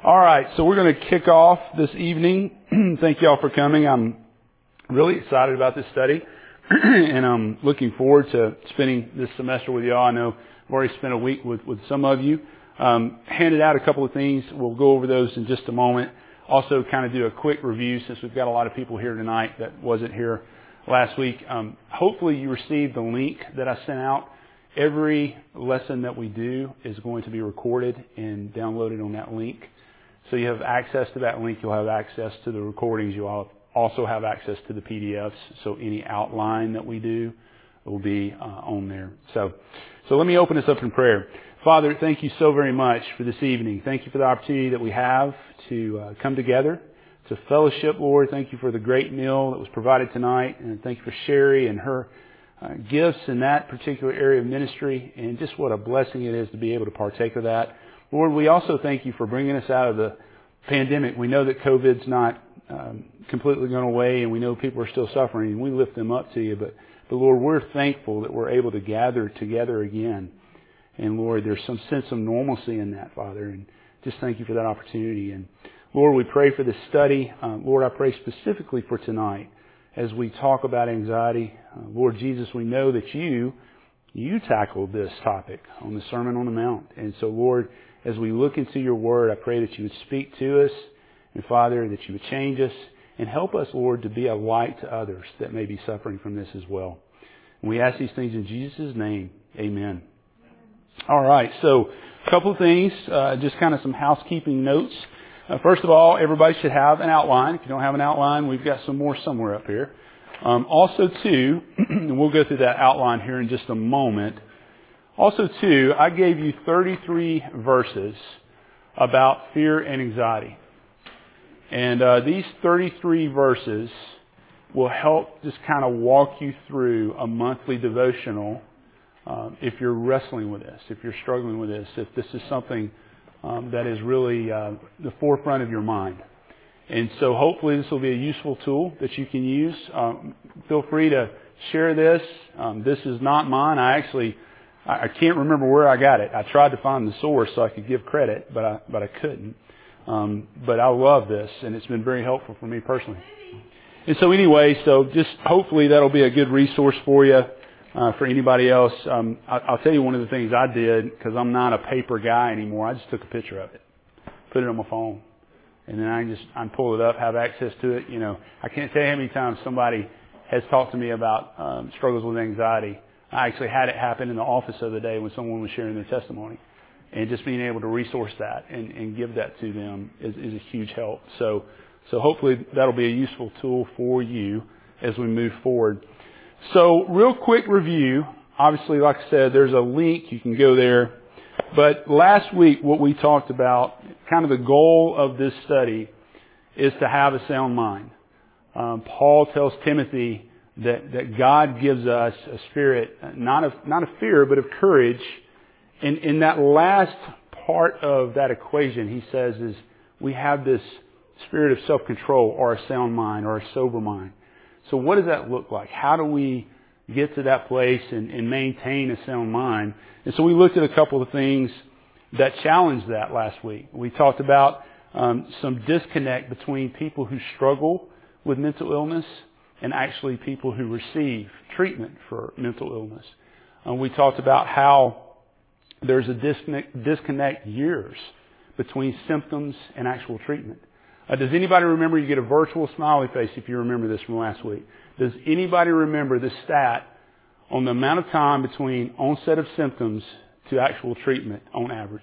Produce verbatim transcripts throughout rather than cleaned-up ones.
All right, so we're going to kick off this evening. Thank you all for coming. I'm really excited about this study, and I'm looking forward to spending this semester with you all. I know I've already spent a week with, with some of you. Um, handed out a couple of things. We'll go over those in just a moment. Also, kind of do a quick review since we've got a lot of people here tonight that wasn't here last week. Um, hopefully, you received the link that I sent out. Every lesson that we do is going to be recorded and downloaded on that link. So you have access to that link. You'll have access to the recordings. You'll also have access to the P D Fs. So any outline that we do will be uh, on there. So, so let me open this up in prayer. Father, thank you so very much for this evening. Thank you for the opportunity that we have to uh, come together, to fellowship, Lord. Thank you for the great meal that was provided tonight. And thank you for Sherry and her uh, gifts in that particular area of ministry. And just what a blessing it is to be able to partake of that. Lord, we also thank you for bringing us out of the pandemic. We know that COVID's not um, completely gone away, and we know people are still suffering, and we lift them up to you. But, but Lord, we're thankful that we're able to gather together again. And Lord, there's some sense of normalcy in that, Father, and just thank you for that opportunity. And Lord, we pray for this study. Uh, Lord, I pray specifically for tonight as we talk about anxiety. Uh, Lord Jesus, we know that you, you tackled this topic on the Sermon on the Mount. And so, Lord, as we look into your word, I pray that you would speak to us, and Father, that you would change us, and help us, Lord, to be a light to others that may be suffering from this as well. And we ask these things in Jesus' name. Amen. All right, so a couple of things, uh, just kind of some housekeeping notes. Uh, first of all, everybody should have an outline. If you don't have an outline, we've got some more somewhere up here. Um, also, too, and we'll go through that outline here in just a moment. Also, too, I gave you thirty-three verses about fear and anxiety. And uh, these thirty-three verses will help just kind of walk you through a monthly devotional um, if you're wrestling with this, if you're struggling with this, if this is something um, that is really uh, the forefront of your mind. And so hopefully this will be a useful tool that you can use. Um, feel free to share this. Um, this is not mine. I actually... I can't remember where I got it. I tried to find the source so I could give credit, but I but I couldn't. Um, but I love this, and it's been very helpful for me personally. And so anyway, so just hopefully that'll be a good resource for you, uh, for anybody else. Um, I, I'll tell you one of the things I did, because I'm not a paper guy anymore. I just took a picture of it, put it on my phone, and then I just I pull it up, have access to it. You know, I can't tell you how many times somebody has talked to me about um, struggles with anxiety. I actually had it happen in the office the other day when someone was sharing their testimony. And just being able to resource that and, and give that to them is, is a huge help. So so hopefully that'll be a useful tool for you as we move forward. So real quick review. Obviously, like I said, there's a link. You can go there. But last week what we talked about, kind of the goal of this study, is to have a sound mind. Um, Paul tells Timothy that, that God gives us a spirit, not of, not of fear, but of courage. And in that last part of that equation, he says, is we have this spirit of self-control or a sound mind or a sober mind. So what does that look like? How do we get to that place and, and maintain a sound mind? And so we looked at a couple of things that challenged that last week. We talked about um, some disconnect between people who struggle with mental illness and actually people who receive treatment for mental illness. Uh, we talked about how there's a disconnect, disconnect years between symptoms and actual treatment. Uh, does anybody remember, you get a virtual smiley face if you remember this from last week. Does anybody remember the stat on the amount of time between onset of symptoms to actual treatment on average?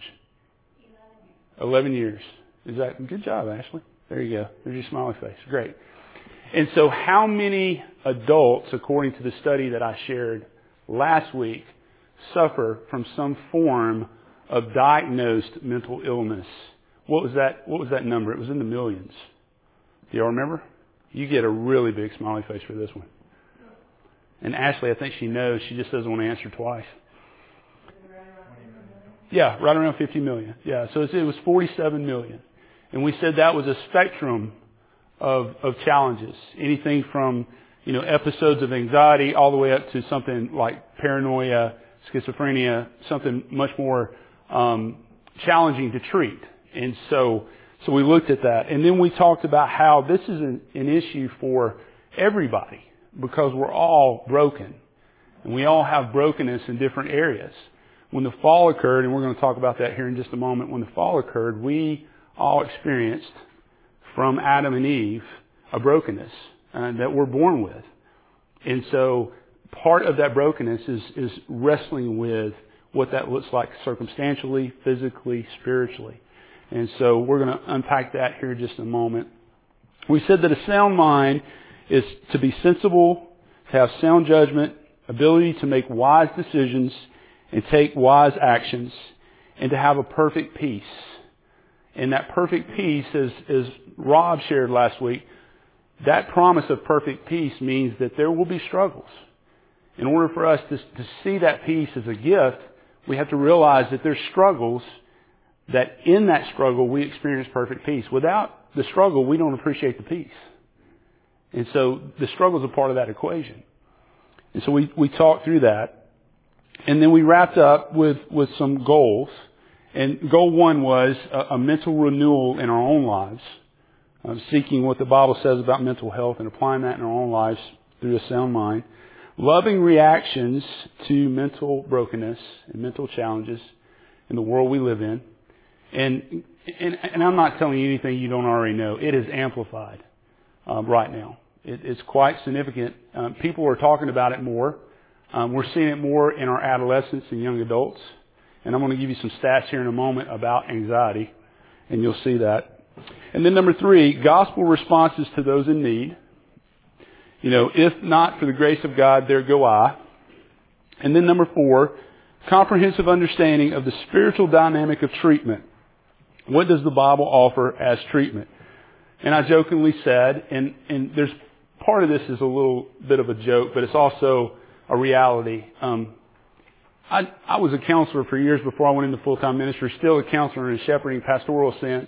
Eleven years. Is that good job, Ashley? There you go. There's your smiley face. Great. And so how many adults, according to the study that I shared last week, suffer from some form of diagnosed mental illness? What was that, what was that number? It was in the millions. Do y'all remember? You get a really big smiley face for this one. And Ashley, I think she knows. She just doesn't want to answer twice. Yeah, right around fifty million. Yeah, so it was forty-seven million. And we said that was a spectrum of of challenges. Anything from, you know, episodes of anxiety all the way up to something like paranoia, schizophrenia, something much more um, challenging to treat. And so So we looked at that. And then we talked about how this is an, an issue for everybody because we're all broken. And we all have brokenness in different areas. When the fall occurred, and we're going to talk about that here in just a moment, when the fall occurred, we all experienced from Adam and Eve a brokenness uh, that we're born with. And so part of that brokenness is, is wrestling with what that looks like circumstantially, physically, spiritually. And so we're going to unpack that here in just a moment. We said that a sound mind is to be sensible, to have sound judgment, ability to make wise decisions and take wise actions, and to have a perfect peace. And that perfect peace, as, as Rob shared last week, that promise of perfect peace means that there will be struggles. In order for us to, to see that peace as a gift, we have to realize that there's struggles, that in that struggle we experience perfect peace. Without the struggle, we don't appreciate the peace. And so the struggle is a part of that equation. And so we, we talked through that. And then we wrapped up with, with some goals. And goal one was a, a mental renewal in our own lives, uh, seeking what the Bible says about mental health and applying that in our own lives through a sound mind. Loving reactions to mental brokenness and mental challenges in the world we live in. And, and, and I'm not telling you anything you don't already know. It is amplified um, right now. It, it's quite significant. Um, people are talking about it more. Um, we're seeing it more in our adolescents and young adults. And I'm going to give you some stats here in a moment about anxiety, and you'll see that. And then number three, gospel responses to those in need. You know, if not for the grace of God, there go I. And then number four, comprehensive understanding of the spiritual dynamic of treatment. What does the Bible offer as treatment? And I jokingly said, and, and there's part of this is a little bit of a joke, but it's also a reality. Um, I, I was a counselor for years before I went into full-time ministry, still a counselor in a shepherding pastoral sense.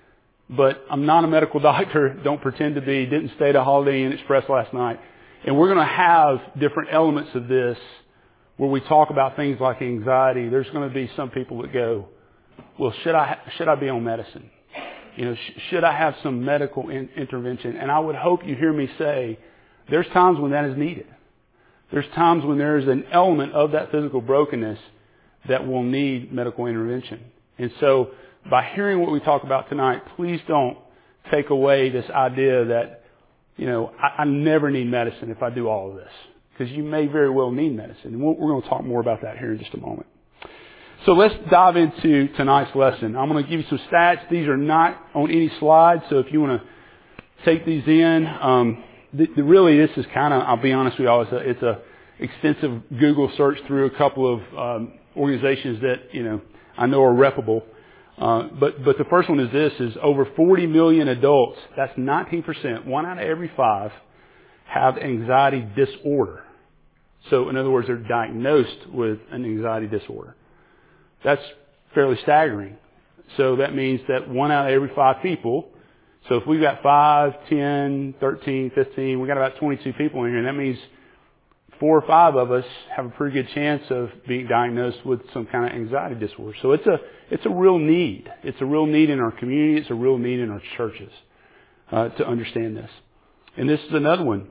But I'm not a medical doctor, don't pretend to be, didn't stay at a Holiday Inn Express last night. And we're going to have different elements of this where we talk about things like anxiety. There's going to be some people that go, well, should I, should I be on medicine? You know, sh- should I have some medical in- intervention? And I would hope you hear me say, there's times when that is needed. There's times when there is an element of that physical brokenness that will need medical intervention. And so by hearing what we talk about tonight, please don't take away this idea that, you know, I, I never need medicine if I do all of this. Because you may very well need medicine. And we're, we're going to talk more about that here in just a moment. So let's dive into tonight's lesson. I'm going to give you some stats. These are not on any slides, so if you want to take these in, um, the, the, really this is kind of, I'll be honest with you all, it's a, it's a extensive Google search through a couple of um, organizations that, you know, I know are reputable. Uh, but, but the first one is this, is over forty million adults, that's nineteen percent, one out of every five, have anxiety disorder. So in other words, they're diagnosed with an anxiety disorder. That's fairly staggering. So that means that one out of every five people, so if we've got five, ten, thirteen, fifteen, we've got about twenty-two people in here, and that means four or five of us have a pretty good chance of being diagnosed with some kind of anxiety disorder. So it's a, it's a real need. It's a real need in our community. It's a real need in our churches uh, to understand this. And this is another one.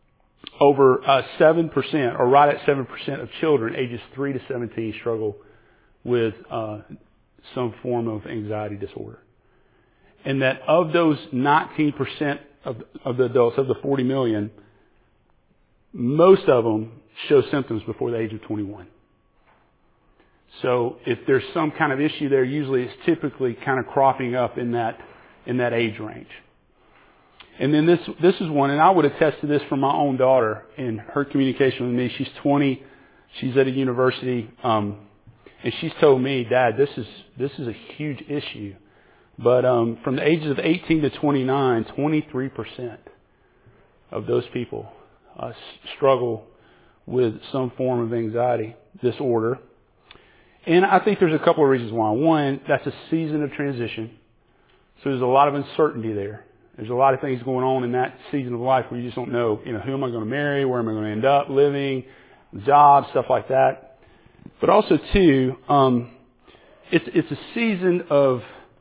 Over uh, seven percent, or right at seven percent of children ages three to seventeen struggle with uh, some form of anxiety disorder. And that of those nineteen percent of, of the adults, of the forty million, most of them show symptoms before the age of twenty-one. So if there's some kind of issue there, usually it's typically kind of cropping up in that in that age range. And then this this is one, and I would attest to this from my own daughter in her communication with me. She's twenty. She's at a university, um, and she's told me, Dad, this is this is a huge issue. But um, from the ages of eighteen to twenty-nine, twenty-three percent of those people uh, struggle with some form of anxiety disorder. And I think there's a couple of reasons why. One, that's a season of transition. So there's a lot of uncertainty there. There's a lot of things going on in that season of life where you just don't know, you know, who am I going to marry? Where am I going to end up living? Job, stuff like that. But also, too, um, it's it's a season of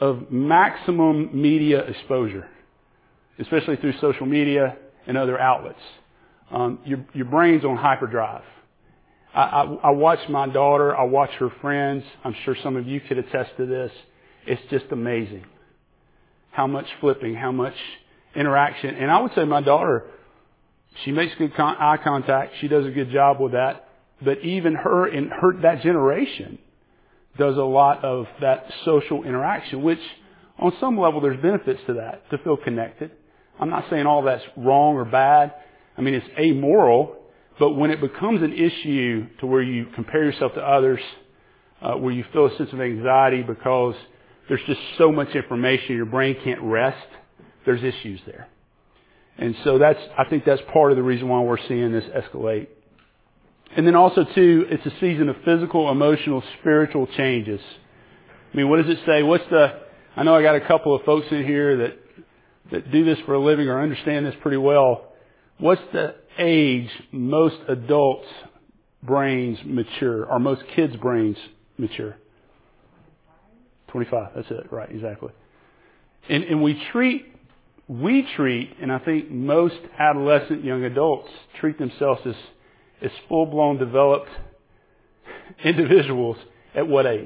of maximum media exposure, especially through social media and other outlets. Um, your, your brain's on hyperdrive. I, I, I watch my daughter. I watch her friends. I'm sure some of you could attest to this. It's just amazing how much flipping, how much interaction. And I would say my daughter, she makes good con- eye contact. She does a good job with that. But even her in her that generation does a lot of that social interaction, which on some level there's benefits to that, to feel connected. I'm not saying all that's wrong or bad. I mean, it's amoral, but when it becomes an issue to where you compare yourself to others, uh, where you feel a sense of anxiety because there's just so much information, your brain can't rest, there's issues there. And so that's, I think that's part of the reason why we're seeing this escalate. And then also too, it's a season of physical, emotional, spiritual changes. I mean, what does it say? What's the, I know I got a couple of folks in here that, that do this for a living or understand this pretty well. What's the age most adults' brains mature, or most kids' brains mature? twenty-five. That's it. Right. Exactly. And, and we treat, we treat, and I think most adolescent young adults treat themselves as as full-blown developed individuals at what age?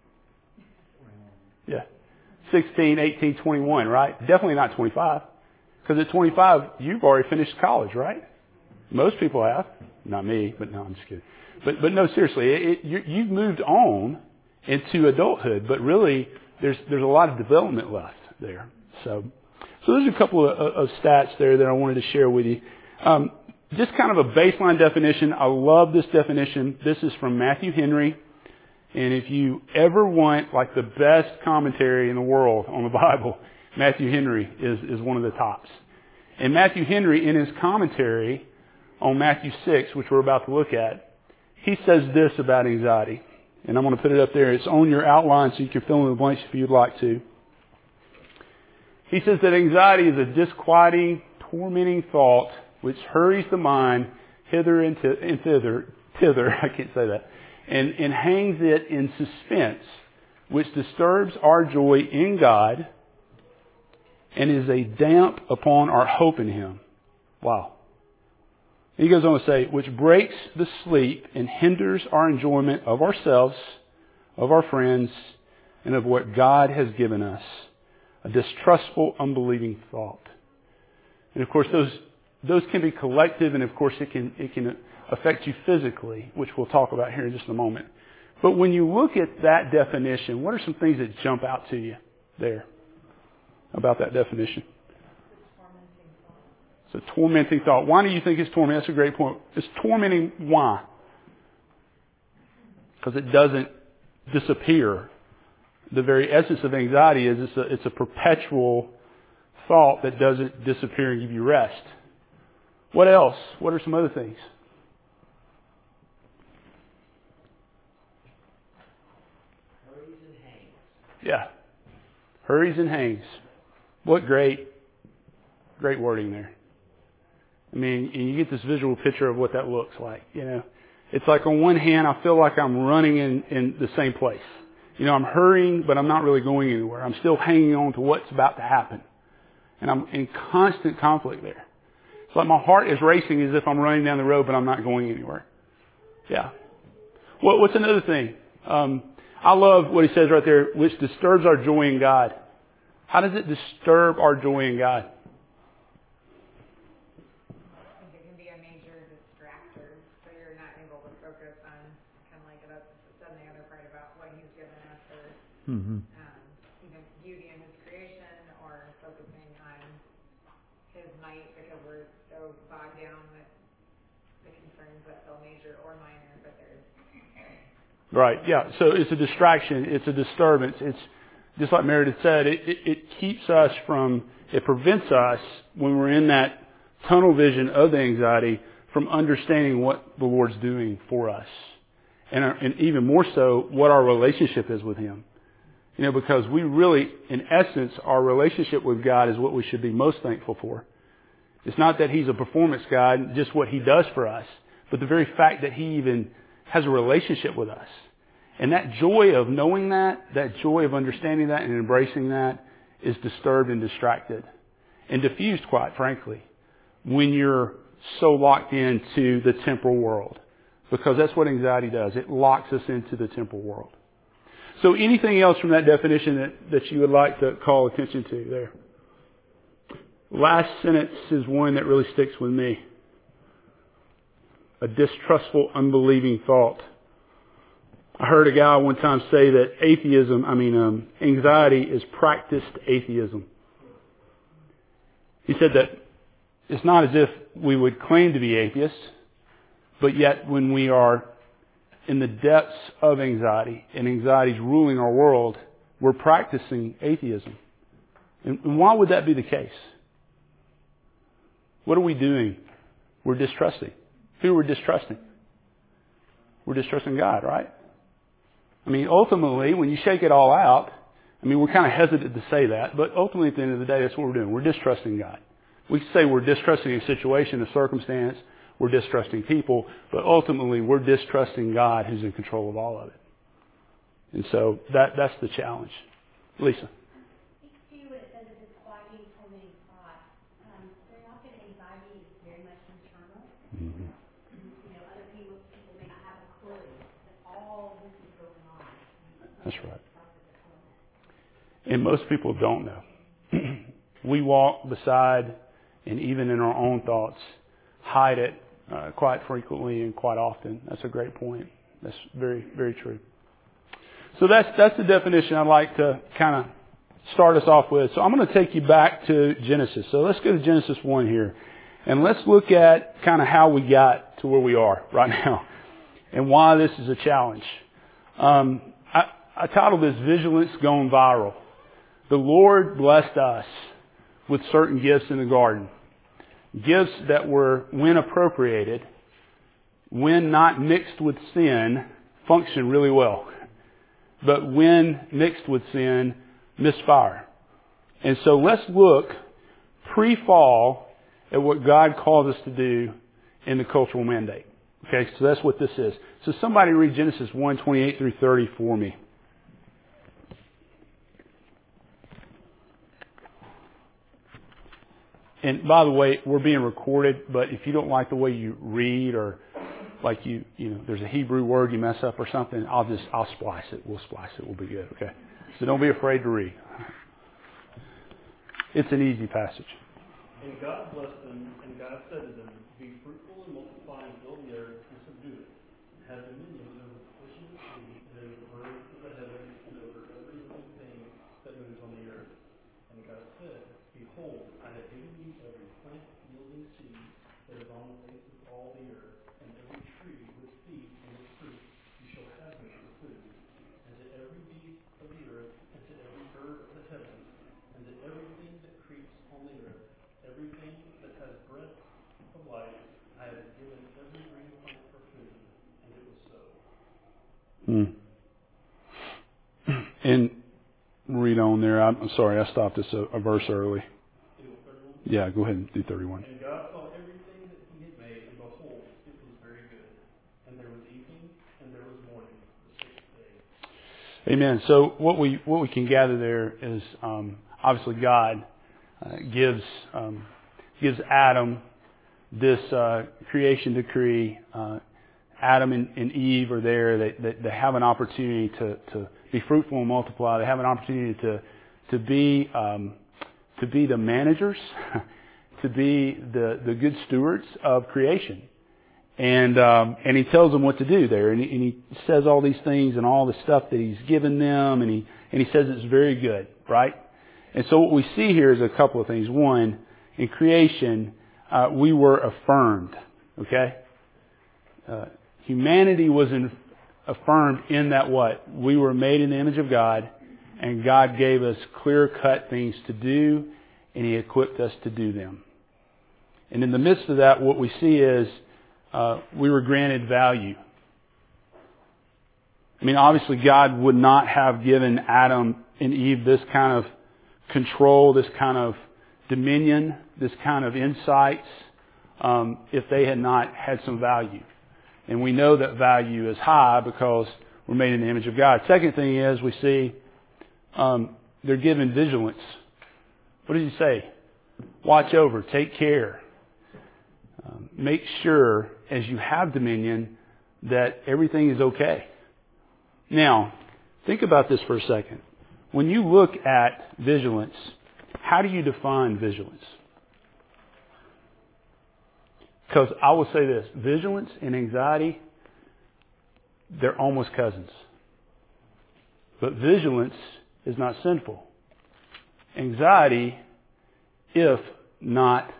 Yeah. sixteen, eighteen, twenty-one, right? Definitely not twenty-five. Because at twenty-five, you've already finished college, right? Most people have. Not me, but no, I'm just kidding. But, but no, seriously, it, it, you, you've moved on into adulthood, but really there's, there's a lot of development left there. So, so there's a couple of, of stats there that I wanted to share with you. Um, Just kind of a baseline definition. I love this definition. This is from Matthew Henry. And if you ever want like the best commentary in the world on the Bible, Matthew Henry is, is one of the tops. And Matthew Henry, in his commentary on Matthew six, which we're about to look at, he says this about anxiety. And I'm going to put it up there. It's on your outline so you can fill in the blanks if you'd like to. He says that anxiety is a disquieting, tormenting thought which hurries the mind hither and, t- and thither, thither, I can't say that, and, and hangs it in suspense, which disturbs our joy in God and is a damp upon our hope in Him. Wow. He goes on to say, which breaks the sleep and hinders our enjoyment of ourselves, of our friends, and of what God has given us. A distrustful, unbelieving thought. And of course, those Those can be collective, and of course it can it can affect you physically, which we'll talk about here in just a moment. But when you look at that definition, what are some things that jump out to you there about that definition? It's a tormenting thought. Why do you think it's tormenting? That's a great point. It's tormenting. Why? Because it doesn't disappear. The very essence of anxiety is it's a, it's a perpetual thought that doesn't disappear and give you rest. What else? What are some other things? Hurries and hangs. Yeah. Hurries and hangs. What great, great wording there. I mean, you get this visual picture of what that looks like. You know, it's like on one hand, I feel like I'm running in, in the same place. You know, I'm hurrying, but I'm not really going anywhere. I'm still hanging on to what's about to happen. And I'm in constant conflict there. It's like my heart is racing as if I'm running down the road, but I'm not going anywhere. Yeah. What, what's another thing? Um, I love what he says right there, which disturbs our joy in God. How does it disturb our joy in God? It can be a major distractor, so you're not able to focus on kind of like that's said in the other part about what He's given us, or Mm-hmm. um, even beauty in His creation, or focusing on His might, because we're so bogged down with the concerns that feel major or minor, but there's Right. Yeah. So it's a distraction. It's a disturbance. It's just like Meredith said. It, it, it keeps us from. It prevents us when we're in that tunnel vision of the anxiety from understanding what the Lord's doing for us, and, our, and even more so what our relationship is with Him. You know, because we really, in essence, our relationship with God is what we should be most thankful for. It's not that He's a performance God, just what He does for us, but the very fact that He even has a relationship with us. And that joy of knowing that, that joy of understanding that and embracing that is disturbed and distracted and diffused, quite frankly, when you're so locked into the temporal world. Because that's what anxiety does. It locks us into the temporal world. So anything else from that definition that, that you would like to call attention to there? Last sentence is one that really sticks with me. A distrustful, unbelieving thought. I heard a guy one time say that atheism, I mean, um, anxiety is practiced atheism. He said that it's not as if we would claim to be atheists, but yet when we are in the depths of anxiety and anxiety is ruling our world, we're practicing atheism. And, and why would that be the case? What are we doing? We're distrusting. Who are we distrusting? We're distrusting God, right? I mean, ultimately, when you shake it all out, I mean, we're kind of hesitant to say that, but ultimately at the end of the day, that's what we're doing. We're distrusting God. We say we're distrusting a situation, a circumstance, we're distrusting people, but ultimately we're distrusting God who's in control of all of it. And so that that's the challenge. Lisa. Speaks to what it says is disquieting, tormenting thought. Um, very often anxiety is very much internal. Mm-hmm. You know, other people, people may not have a clue that all this is going on. That's right. And most people don't know. We walk beside, and even in our own thoughts, hide it uh, quite frequently and quite often. That's a great point. That's very, very true. So that's that's the definition I'd like to kind of start us off with. So I'm going to take you back to Genesis. So let's go to Genesis one here. And let's look at kind of how we got to where we are right now and why this is a challenge. Um, I, I titled this Vigilance Gone Viral. The Lord blessed us with certain gifts in the garden. Gifts that were, when appropriated, when not mixed with sin, function really well. But when mixed with sin, misfire. And so let's look pre-fall at what God calls us to do in the cultural mandate. Okay, so that's what this is. So somebody read Genesis one, twenty-eight through thirty for me. And by the way, we're being recorded, but if you don't like the way you read or like you, you know, there's a Hebrew word you mess up or something, I'll just, I'll splice it. We'll splice it. We'll be good. Okay. So don't be afraid to read. It's an easy passage. And God blessed them, and God said to them, be fruitful and multiply and fill the earth and subdue it. Have dominion over the fish of the sea and over the birds of the heaven and over every living thing that moves on the earth. And God said, behold, I have given you every plant yielding seed that is on the face of all the earth, and every tree with seed in its fruit you shall have them for food. And to every beast of the earth, and to every bird of the heaven, and to everything that creeps on the earth, everything that has breath of life, I have given every green plant for food. And it was so. Hmm. And read on there. I'm, I'm sorry, I stopped this a, a verse early. Yeah, go ahead and do thirty-one. And God saw everything that He had made, and behold, it was very good. And there was evening, and there was morning, the sixth day. Amen. So what we what we can gather there is um, obviously God uh, gives um, gives Adam this uh, creation decree. Uh, Adam and, and Eve are there. They, they, they have an opportunity to, to be fruitful and multiply. They have an opportunity to to be um, to be the managers, to be the, the good stewards of creation. And um, and he tells them what to do there. And he, and he says all these things and all the stuff that he's given them. And he and he says it's very good, right? And so what we see here is a couple of things. One, in creation, uh, we were affirmed, okay? Uh, humanity was in, affirmed in that what? We were made in the image of God, and God gave us clear-cut things to do, and He equipped us to do them. And in the midst of that, what we see is uh, we were granted value. I mean, obviously, God would not have given Adam and Eve this kind of control, this kind of dominion, this kind of insights, um, if they had not had some value. And we know that value is high because we're made in the image of God. Second thing is we see um, they're given vigilance. What does he say? Watch over, take care. Um, make sure as you have dominion that everything is okay. Now, think about this for a second. When you look at vigilance, how do you define vigilance? Because I will say this, vigilance and anxiety, they're almost cousins. But vigilance is not sinful. Anxiety, if not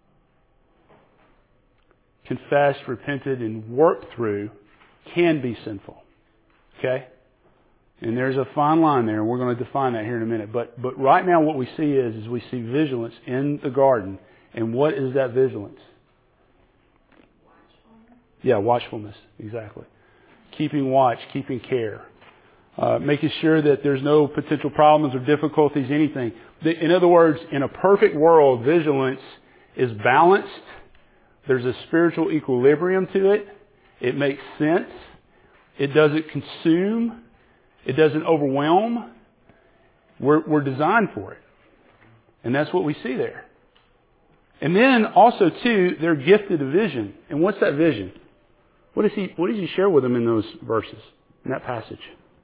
confessed, repented, and worked through, can be sinful. Okay? And there's a fine line there, and we're going to define that here in a minute. But but right now what we see is, is we see vigilance in the garden. And what is that vigilance? Watchfulness. Yeah, watchfulness. Exactly. Keeping watch, keeping care. Uh, making sure that there's no potential problems or difficulties, anything. In other words, in a perfect world, vigilance is balanced. There's a spiritual equilibrium to it. It makes sense. It doesn't consume. It doesn't overwhelm. We're, we're designed for it. And that's what we see there. And then also, too, they're gifted a vision. And what's that vision? What does he, what does he share with them in those verses, in that passage?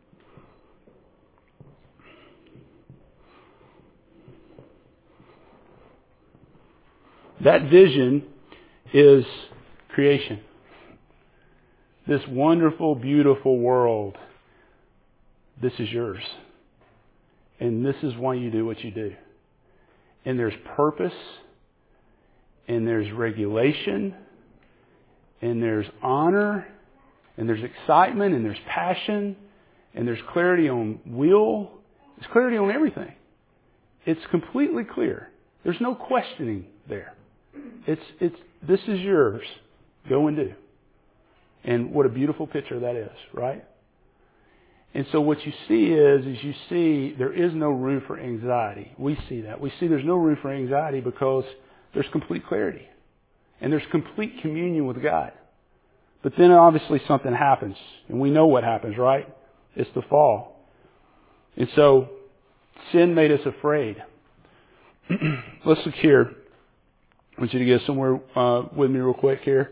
That vision is creation. This wonderful, beautiful world. This is yours. And this is why you do what you do. And there's purpose. And there's regulation. And there's honor. And there's excitement. And there's passion. And there's clarity on will. There's clarity on everything. It's completely clear. There's no questioning there. It's, it's, this is yours. Go and do. And what a beautiful picture that is, right? And so what you see is, is you see there is no room for anxiety. We see that. We see there's no room for anxiety because there's complete clarity. And there's complete communion with God. But then obviously something happens. And we know what happens, right? It's the fall. And so sin made us afraid. Let's look here. I want you to get somewhere uh, with me real quick here.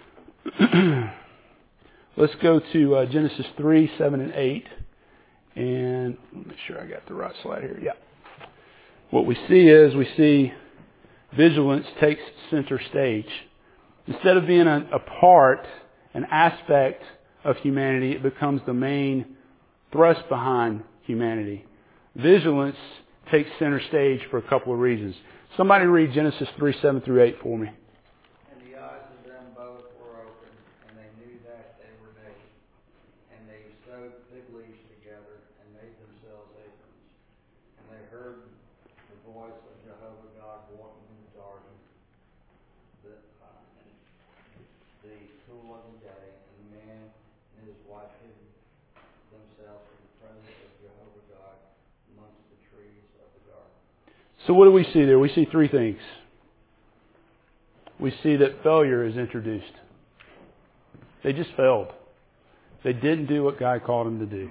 Let's go to uh, Genesis three, seven, and eight. And let me make sure I got the right slide here. Yeah. What we see is we see vigilance takes center stage. Instead of being a, a part, an aspect of humanity, it becomes the main thrust behind humanity. Vigilance takes center stage for a couple of reasons. Somebody read Genesis three, seven through eight for me. And the eyes of them both were open, and they knew that they were naked. And they sewed fig leaves together and made themselves aprons. And they heard the voice of Jehovah God walking in the garden, the, uh, the cool of the day. And the man and his wife hid themselves from the presence of Jehovah God amongst the trees of the garden. So what do we see there? We see three things. We see that failure is introduced. They just failed. They didn't do what God called them to do.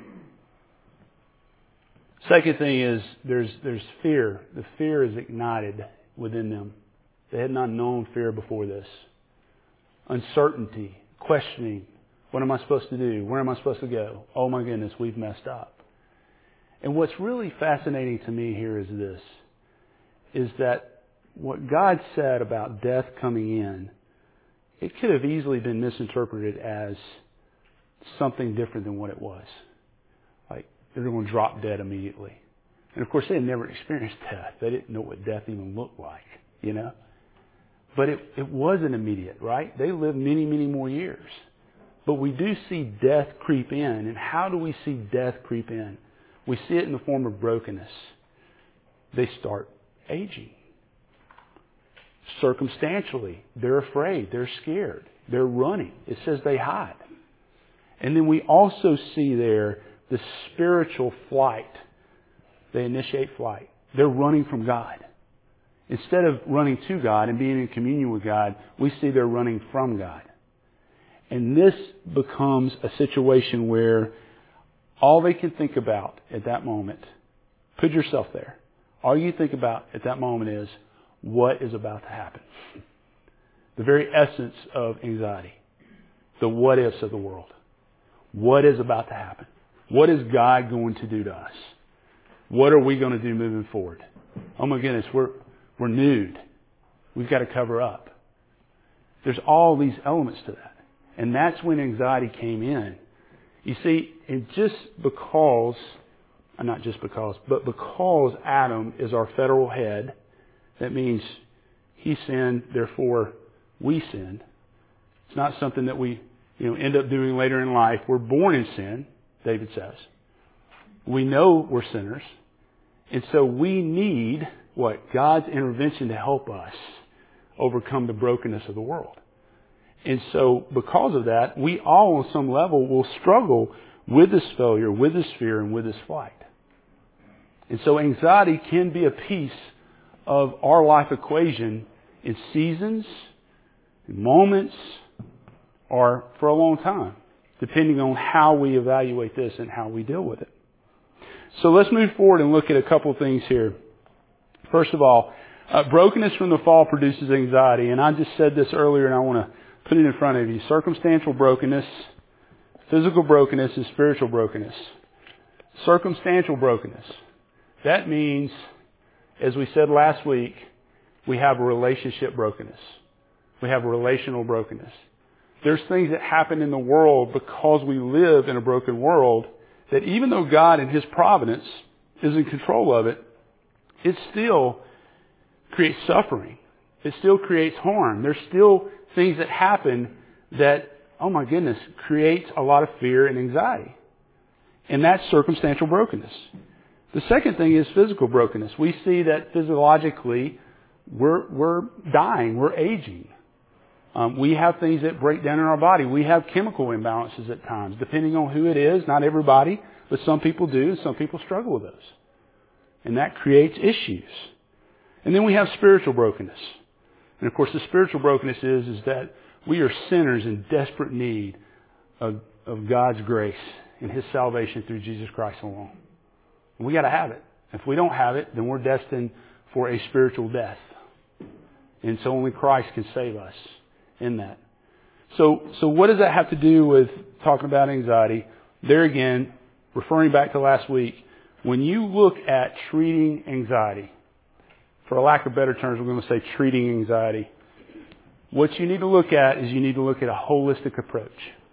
Second thing is there's there's fear. The fear is ignited within them. They had not known fear before this. Uncertainty, questioning. What am I supposed to do? Where am I supposed to go? Oh my goodness, we've messed up. And what's really fascinating to me here is this. Is that what God said about death coming in, it could have easily been misinterpreted as something different than what it was. Like, they're going to drop dead immediately. And of course, they had never experienced death. They didn't know what death even looked like, you know. But it, it wasn't immediate, right? They lived many, many more years. But we do see death creep in. And how do we see death creep in? We see it in the form of brokenness. They start aging. Circumstantially, they're afraid, they're scared, they're running. It says they hide. And then we also see there the spiritual flight. They initiate flight. They're running from God. Instead of running to God and being in communion with God, we see they're running from God. And this becomes a situation where all they can think about at that moment, put yourself there, all you think about at that moment is what is about to happen. The very essence of anxiety. The what ifs of the world. What is about to happen? What is God going to do to us? What are we going to do moving forward? Oh my goodness, we're, we're nude. We've got to cover up. There's all these elements to that. And that's when anxiety came in. You see, and just because, not just because, but because Adam is our federal head, that means he sinned, therefore we sinned. It's not something that we, you know, end up doing later in life. We're born in sin, David says. We know we're sinners. And so we need, what? God's intervention to help us overcome the brokenness of the world. And so because of that, we all on some level will struggle with this failure, with this fear, and with this flight. And so anxiety can be a piece of our life equation in seasons, in moments, or for a long time, depending on how we evaluate this and how we deal with it. So let's move forward and look at a couple of things here. First of all, uh, brokenness from the fall produces anxiety. And I just said this earlier and I want to put it in front of you. Circumstantial brokenness, physical brokenness, and spiritual brokenness. Circumstantial brokenness. That means, as we said last week, we have a relationship brokenness. We have a relational brokenness. There's things that happen in the world because we live in a broken world that even though God in His providence is in control of it, it still creates suffering. It still creates harm. There's still things that happen that, oh my goodness, creates a lot of fear and anxiety. And that's circumstantial brokenness. The second thing is physical brokenness. We see that physiologically we're, we're dying, we're aging. Um, we have things that break down in our body. We have chemical imbalances at times, depending on who it is. Not everybody, but some people do, and some people struggle with those. And that creates issues. And then we have spiritual brokenness. And of course, the spiritual brokenness is, is that we are sinners in desperate need of, of God's grace and His salvation through Jesus Christ alone. And we got to have it. If we don't have it, then we're destined for a spiritual death. And so only Christ can save us in that. So, so what does that have to do with talking about anxiety? There again, referring back to last week, when you look at treating anxiety, for a lack of better terms, we're going to say treating anxiety. What you need to look at is you need to look at a holistic approach.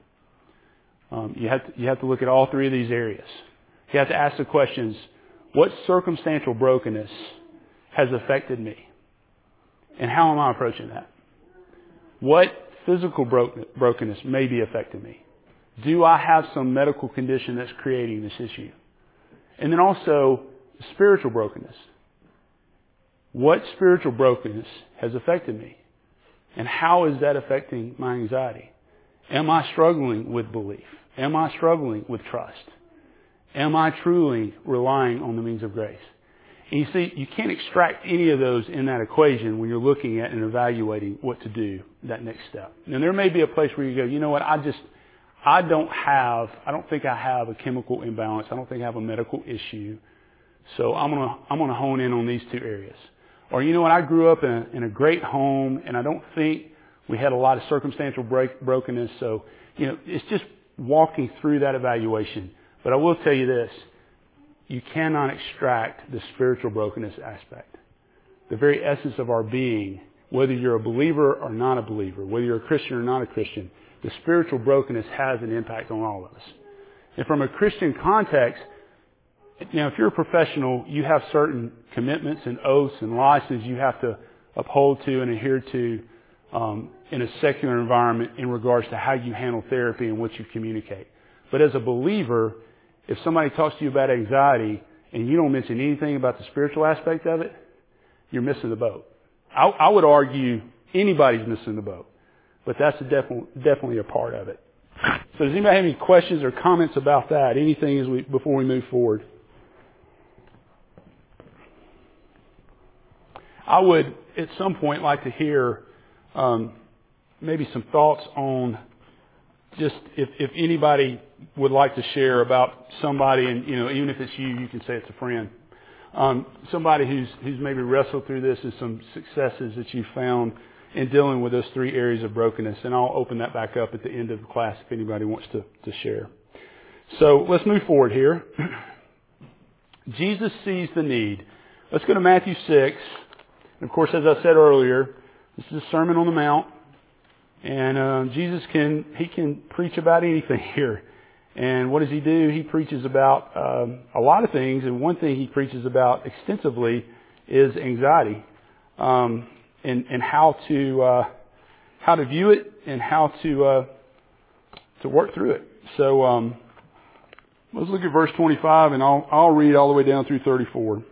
Um, you have to, you have to look at all three of these areas. You have to ask the questions, what circumstantial brokenness has affected me? And how am I approaching that? What physical bro- brokenness may be affecting me? Do I have some medical condition that's creating this issue? And then also, spiritual brokenness. What spiritual brokenness has affected me? And how is that affecting my anxiety? Am I struggling with belief? Am I struggling with trust? Am I truly relying on the means of grace? And you see, you can't extract any of those in that equation when you're looking at and evaluating what to do, that next step. And there may be a place where you go, you know what, I just, I don't have, I don't think I have a chemical imbalance. I don't think I have a medical issue. So I'm going to, I'm going to hone in on these two areas. Or, you know what, I grew up in a, in a great home and I don't think we had a lot of circumstantial break, brokenness. So, you know, it's just walking through that evaluation. But I will tell you this, you cannot extract the spiritual brokenness aspect. The very essence of our being, whether you're a believer or not a believer, whether you're a Christian or not a Christian, the spiritual brokenness has an impact on all of us. And from a Christian context, now if you're a professional, you have certain commitments and oaths and licenses you have to uphold to and adhere to um, in a secular environment in regards to how you handle therapy and what you communicate. But as a believer, if somebody talks to you about anxiety and you don't mention anything about the spiritual aspect of it, you're missing the boat. I, I would argue anybody's missing the boat, but that's a definitely, definitely a part of it. So does anybody have any questions or comments about that? Anything as we, before we move forward? I would, at some point, like to hear um, maybe some thoughts on just if, if anybody would like to share about somebody, and you know, even if it's you, you can say it's a friend. Um, somebody who's who's maybe wrestled through this and some successes that you found in dealing with those three areas of brokenness. And I'll open that back up at the end of the class if anybody wants to, to share. So let's move forward here. Jesus sees the need. Let's go to Matthew six. And of course, as I said earlier, this is a Sermon on the Mount. And uh, Jesus can he can preach about anything here. And what does he do? He preaches about um, a lot of things. And one thing he preaches about extensively is anxiety. Um, and, and how to uh, how to view it and how to uh, to work through it. So um, let's look at verse twenty-five, and I'll I'll read all the way down through thirty-four.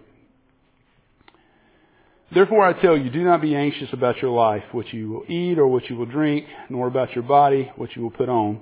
Therefore I tell you, do not be anxious about your life, what you will eat or what you will drink, nor about your body, what you will put on.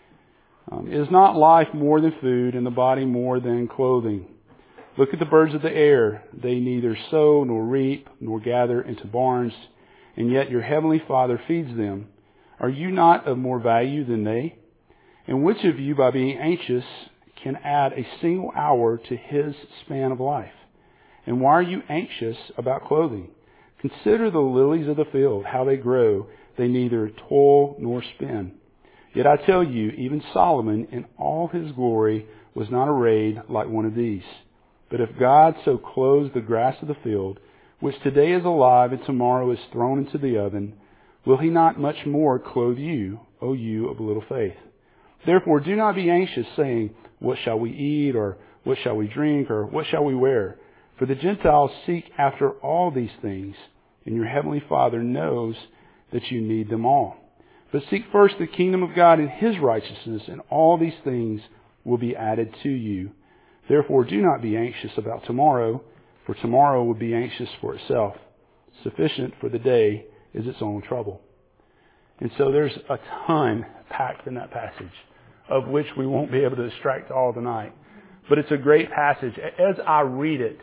Um, is not life more than food, and the body more than clothing? Look at the birds of the air. They neither sow nor reap nor gather into barns, and yet your heavenly Father feeds them. Are you not of more value than they? And which of you, by being anxious, can add a single hour to his span of life? And why are you anxious about clothing? Consider the lilies of the field, how they grow. They neither toil nor spin. Yet I tell you, even Solomon in all his glory was not arrayed like one of these. But if God so clothes the grass of the field, which today is alive and tomorrow is thrown into the oven, will he not much more clothe you, O you of little faith? Therefore do not be anxious, saying, what shall we eat, or what shall we drink, or what shall we wear? For the Gentiles seek after all these things, and your heavenly Father knows that you need them all. But seek first the kingdom of God and his righteousness, and all these things will be added to you. Therefore do not be anxious about tomorrow, for tomorrow will be anxious for itself. Sufficient for the day is its own trouble. And so there's a ton packed in that passage, of which we won't be able to extract all tonight. But it's a great passage. As I read it,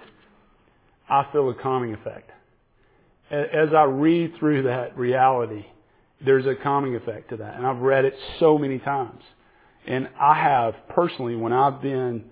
I feel a calming effect. As I read through that reality, there's a calming effect to that. And I've read it so many times. And I have personally, when I've been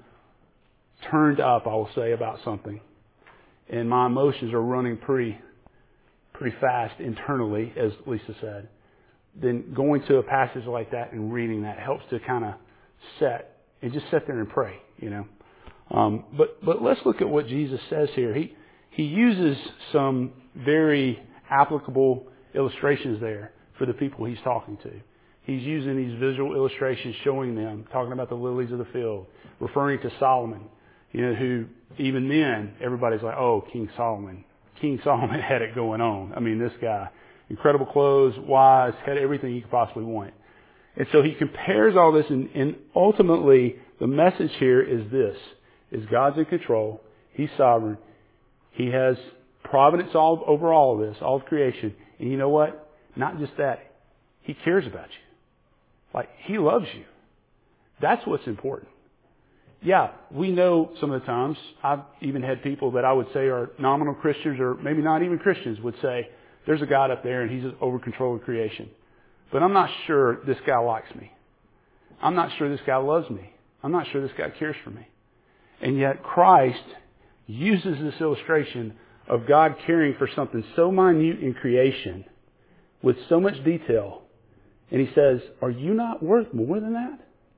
turned up, I will say, about something, and my emotions are running pretty pretty fast internally, as Lisa said, then going to a passage like that and reading that helps to kind of set and just sit there and pray, you know. Um, but but let's look at what Jesus says here. He he uses some very applicable illustrations there for the people he's talking to. He's using these visual illustrations, showing them, talking about the lilies of the field, referring to Solomon, you know, who even then everybody's like, oh, King Solomon. King Solomon had it going on. I mean, this guy, incredible clothes, wise, had everything he could possibly want. And so he compares all this, and, and ultimately the message here is this, is God's in control. He's sovereign. He has providence all over all of this, all of creation. And you know what? Not just that. He cares about you. Like, he loves you. That's what's important. Yeah, we know some of the times, I've even had people that I would say are nominal Christians, or maybe not even Christians, would say, there's a God up there and he's over control of creation. But I'm not sure this guy likes me. I'm not sure this guy loves me. I'm not sure this guy cares for me. And yet Christ uses this illustration of God caring for something so minute in creation with so much detail. And he says, are you not worth more than that?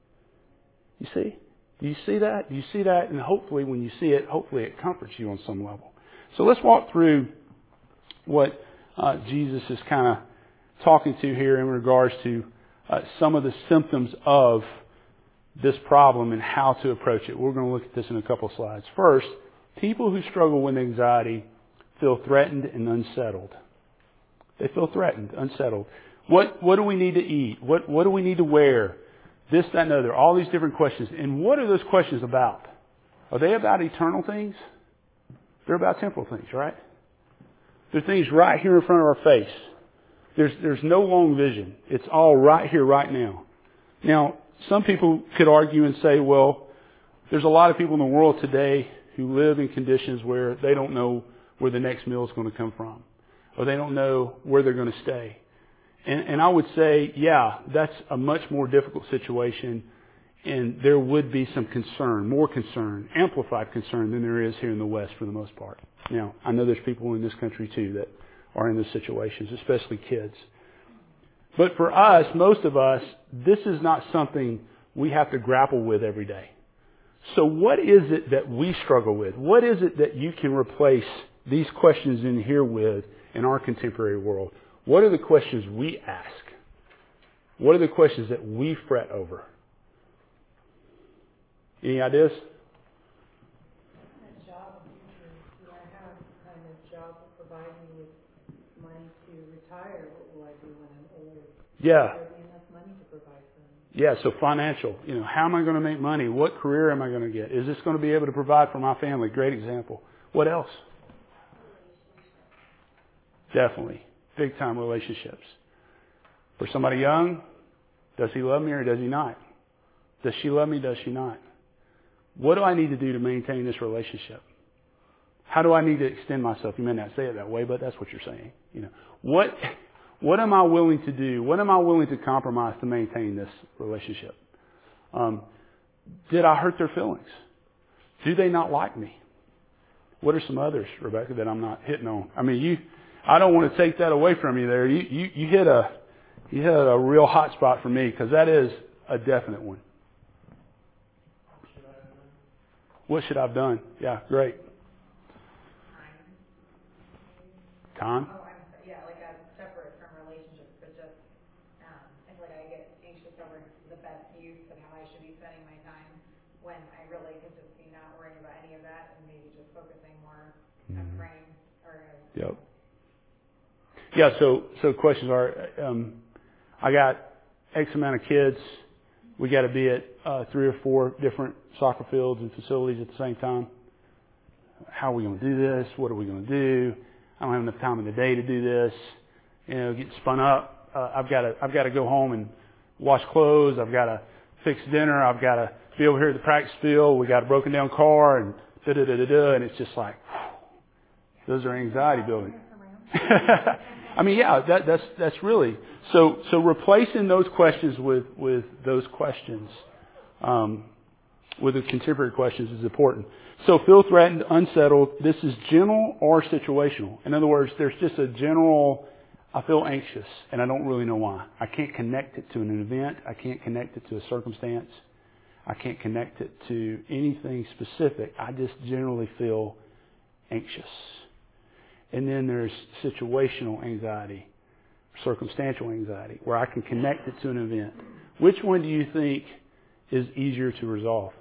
You see? Do you see that? Do you see that? And hopefully when you see it, hopefully it comforts you on some level. So let's walk through what uh, Jesus is kind of talking to here in regards to uh, some of the symptoms of this problem and how to approach it. We're going to look at this in a couple of slides. First, people who struggle with anxiety feel threatened and unsettled. They feel threatened, unsettled. What what do we need to eat? What what do we need to wear? This, that, and other. All these different questions. And what are those questions about? Are they about eternal things? They're about temporal things, right? They're things right here in front of our face. There's there's no long vision. It's all right here, right now. Now, some people could argue and say, well, there's a lot of people in the world today who live in conditions where they don't know where the next meal is going to come from, or they don't know where they're going to stay. And, and I would say, yeah, that's a much more difficult situation, and there would be some concern, more concern, amplified concern than there is here in the West for the most part. Now, I know there's people in this country too that are in those situations, especially kids. But for us, most of us, this is not something we have to grapple with every day. So what is it that we struggle with? What is it that you can replace these questions in here with in our contemporary world? What are the questions we ask? What are the questions that we fret over? Any ideas? A job future. Do I have kind of job that provide me with money to retire? What will I do when I'm old? Yeah. Will there be enough money to provide for me? Yeah, so financial. You know, how am I going to make money? What career am I going to get? Is this going to be able to provide for my family? Great example. What else? Definitely. Big time relationships. For somebody young, does he love me or does he not? Does she love me? Does she not? What do I need to do to maintain this relationship? How do I need to extend myself? You may not say it that way, but that's what you're saying. You know, what what am I willing to do? What am I willing to compromise to maintain this relationship? Um, did I hurt their feelings? Do they not like me? What are some others, Rebecca, that I'm not hitting on? I mean, you. I don't want to take that away from you there. You you, you hit a you hit a real hot spot for me because that is a definite one. What should I have done? Yeah, great. Time. Oh, I'm so- yeah, like I'm separate from relationships, but just um, I feel like I get anxious over the best use of how I should be spending my time when I really could just be not worrying about any of that and maybe just focusing more on praying or. Yep. Yeah, so so questions are, um, I got X amount of kids. We got to be at uh, three or four different soccer fields and facilities at the same time. How are we going to do this? What are we going to do? I don't have enough time in the day to do this. You know, get spun up. Uh, I've got to I've got to go home and wash clothes. I've got to fix dinner. I've got to be over here at the practice field. We got a broken down car and da da da da da. And it's just like, whew, those are anxiety building. I mean, yeah, that, that's that's really so. So replacing those questions with with those questions, um, with the contemporary questions is important. So feel threatened, unsettled. This is general or situational. In other words, there's just a general. I feel anxious, and I don't really know why. I can't connect it to an event. I can't connect it to a circumstance. I can't connect it to anything specific. I just generally feel anxious. And then there's situational anxiety, circumstantial anxiety, where I can connect it to an event. Which one do you think is easier to resolve?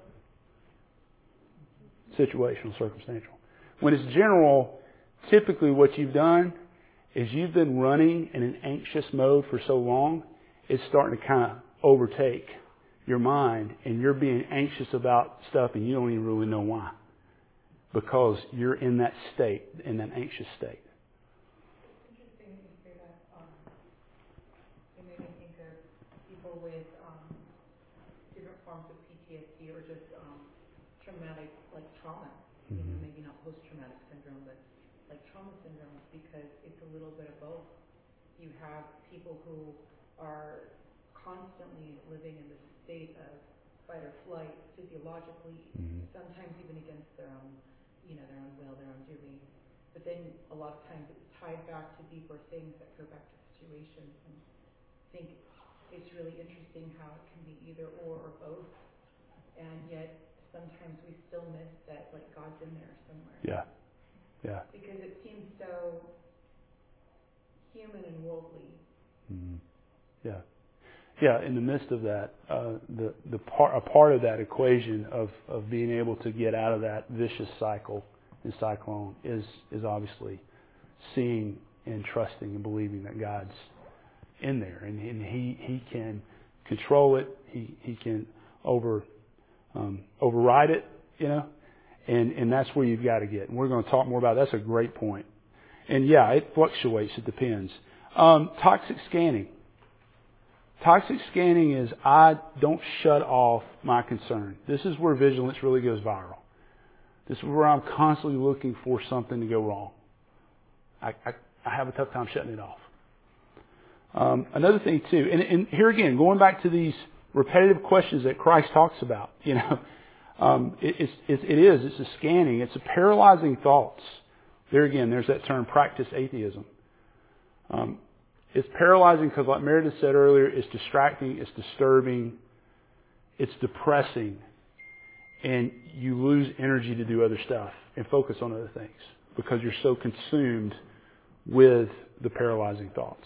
Situational, circumstantial. When it's general, typically what you've done is you've been running in an anxious mode for so long, it's starting to kind of overtake your mind, and you're being anxious about stuff and you don't even really know why. Because you're in that state, in that anxious state. It's interesting that you say that. Um, it made me think of people with um, different forms of P T S D or just um, traumatic, like trauma. Mm-hmm. You know, maybe not post-traumatic syndrome, but like trauma syndrome, because it's a little bit of both. You have people who are constantly living in this state of fight or flight, physiologically, mm-hmm. sometimes even against their own. You know, their own will, their own doing. But then a lot of times it's tied back to deeper things that go back to situations. And I think it's really interesting how it can be either or or both. And yet sometimes we still miss that, like, God's in there somewhere. Yeah. Yeah. Because it seems so human and worldly. Mm-hmm. Yeah. Yeah, in the midst of that, uh, the the part a part of that equation of, of being able to get out of that vicious cycle and cyclone is is obviously seeing and trusting and believing that God's in there, and, and he he can control it, he he can over um, override it, you know, and and that's where you've got to get. And we're going to talk more about it. That's a great point. And yeah, it fluctuates. It depends. Um, toxic scanning. Toxic scanning is I don't shut off my concern. This is where vigilance really goes viral. This is where I'm constantly looking for something to go wrong. I, I, I have a tough time shutting it off. Um, another thing too, and, and here again, going back to these repetitive questions that Christ talks about, you know, um, it, it's, it's, it is, it's a scanning, it's a paralyzing thoughts. There again, there's that term, practice atheism. Um, it's paralyzing because, like Meredith said earlier, it's distracting, it's disturbing, it's depressing, and you lose energy to do other stuff and focus on other things because you're so consumed with the paralyzing thoughts.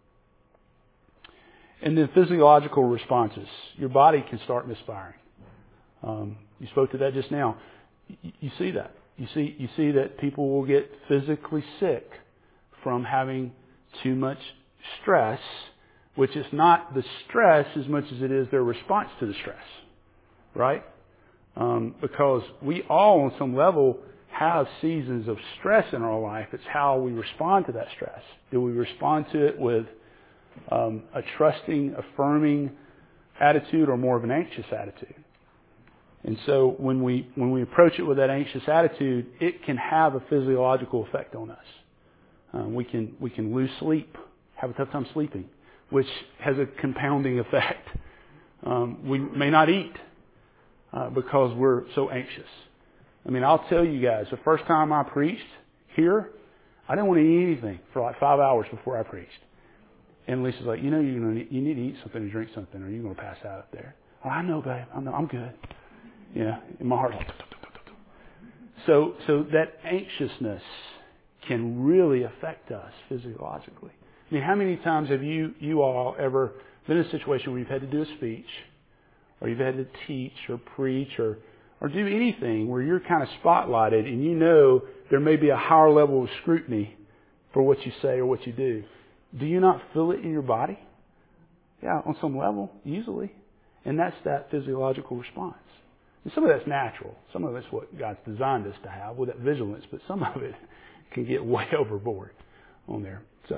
And then physiological responses. Your body can start misfiring. Um, you spoke to that just now. You, you see that. You see, you see that people will get physically sick from having too much stress, which is not the stress as much as it is their response to the stress, right? Um, because we all, on some level, have seasons of stress in our life. It's how we respond to that stress. Do we respond to it with um, a trusting, affirming attitude, or more of an anxious attitude? And so when we when we approach it with that anxious attitude, it can have a physiological effect on us. Uh, we can we can lose sleep, have a tough time sleeping, which has a compounding effect. Um, we may not eat uh, because we're so anxious. I mean, I'll tell you guys, the first time I preached here, I didn't want to eat anything for like five hours before I preached. And Lisa's like, you know, you're gonna need, you need to eat something or drink something, or you're going to pass out up there. Oh, I know, babe. I know. I'm good. You know, in my heart. So, so that anxiousness can really affect us physiologically. I mean, how many times have you, you all ever been in a situation where you've had to do a speech, or you've had to teach or preach or, or do anything where you're kind of spotlighted and you know there may be a higher level of scrutiny for what you say or what you do? Do you not feel it in your body? Yeah, on some level, usually. And that's that physiological response. And some of that's natural. Some of it's what God's designed us to have with that vigilance, but some of it can get way overboard on there. So,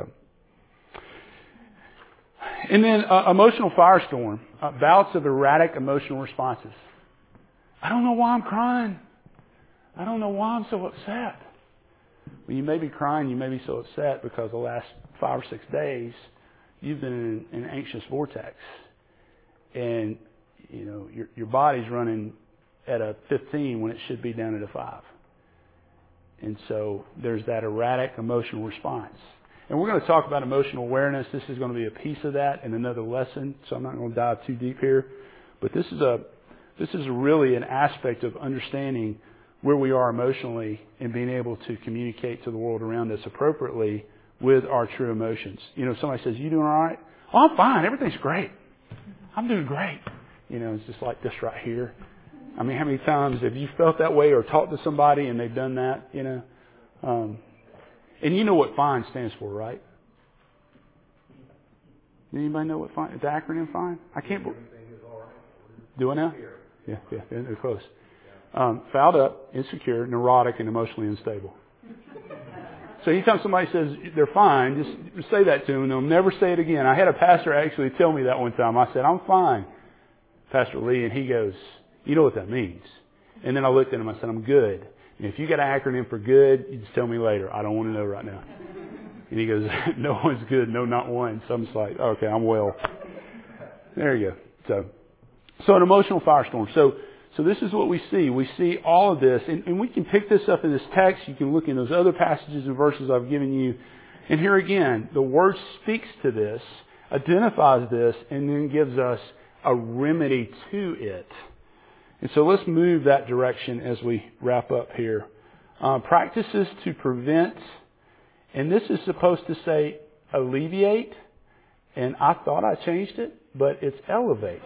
and then uh, emotional firestorm, uh, bouts of erratic emotional responses. I don't know why I'm crying. I don't know why I'm so upset. Well, you may be crying, you may be so upset because the last five or six days you've been in an anxious vortex, and you know your your body's running at a fifteen when it should be down at a five. And so there's that erratic emotional response. And we're going to talk about emotional awareness. This is going to be a piece of that in another lesson, so I'm not going to dive too deep here. But this is a this is really an aspect of understanding where we are emotionally and being able to communicate to the world around us appropriately with our true emotions. You know, somebody says, "You doing all right?" "Oh, I'm fine. Everything's great. I'm doing great." You know, it's just like this right here. I mean, how many times have you felt that way or talked to somebody and they've done that, you know? Um, and you know what FINE stands for, right? Anybody know what FINE, the acronym FINE? I can't believe. Do I now? Yeah, yeah, they're close. Um, fouled up, insecure, neurotic, and emotionally unstable. So anytime somebody says they're fine, just say that to them and they'll never say it again. I had a pastor actually tell me that one time. I said, "I'm fine, Pastor Lee," and he goes, "You know what that means?" And then I looked at him, I said, "I'm good. And if you got an acronym for good, you just tell me later. I don't want to know right now." And he goes, "No one's good, no, not one." So I'm just like, okay, I'm well. There you go. So, so an emotional firestorm. So, so this is what we see. We see all of this, and, and we can pick this up in this text. You can look in those other passages and verses I've given you. And here again, the Word speaks to this, identifies this, and then gives us a remedy to it. And so let's move that direction as we wrap up here. Uh, practices to prevent, and this is supposed to say alleviate, and I thought I changed it, but it's elevate.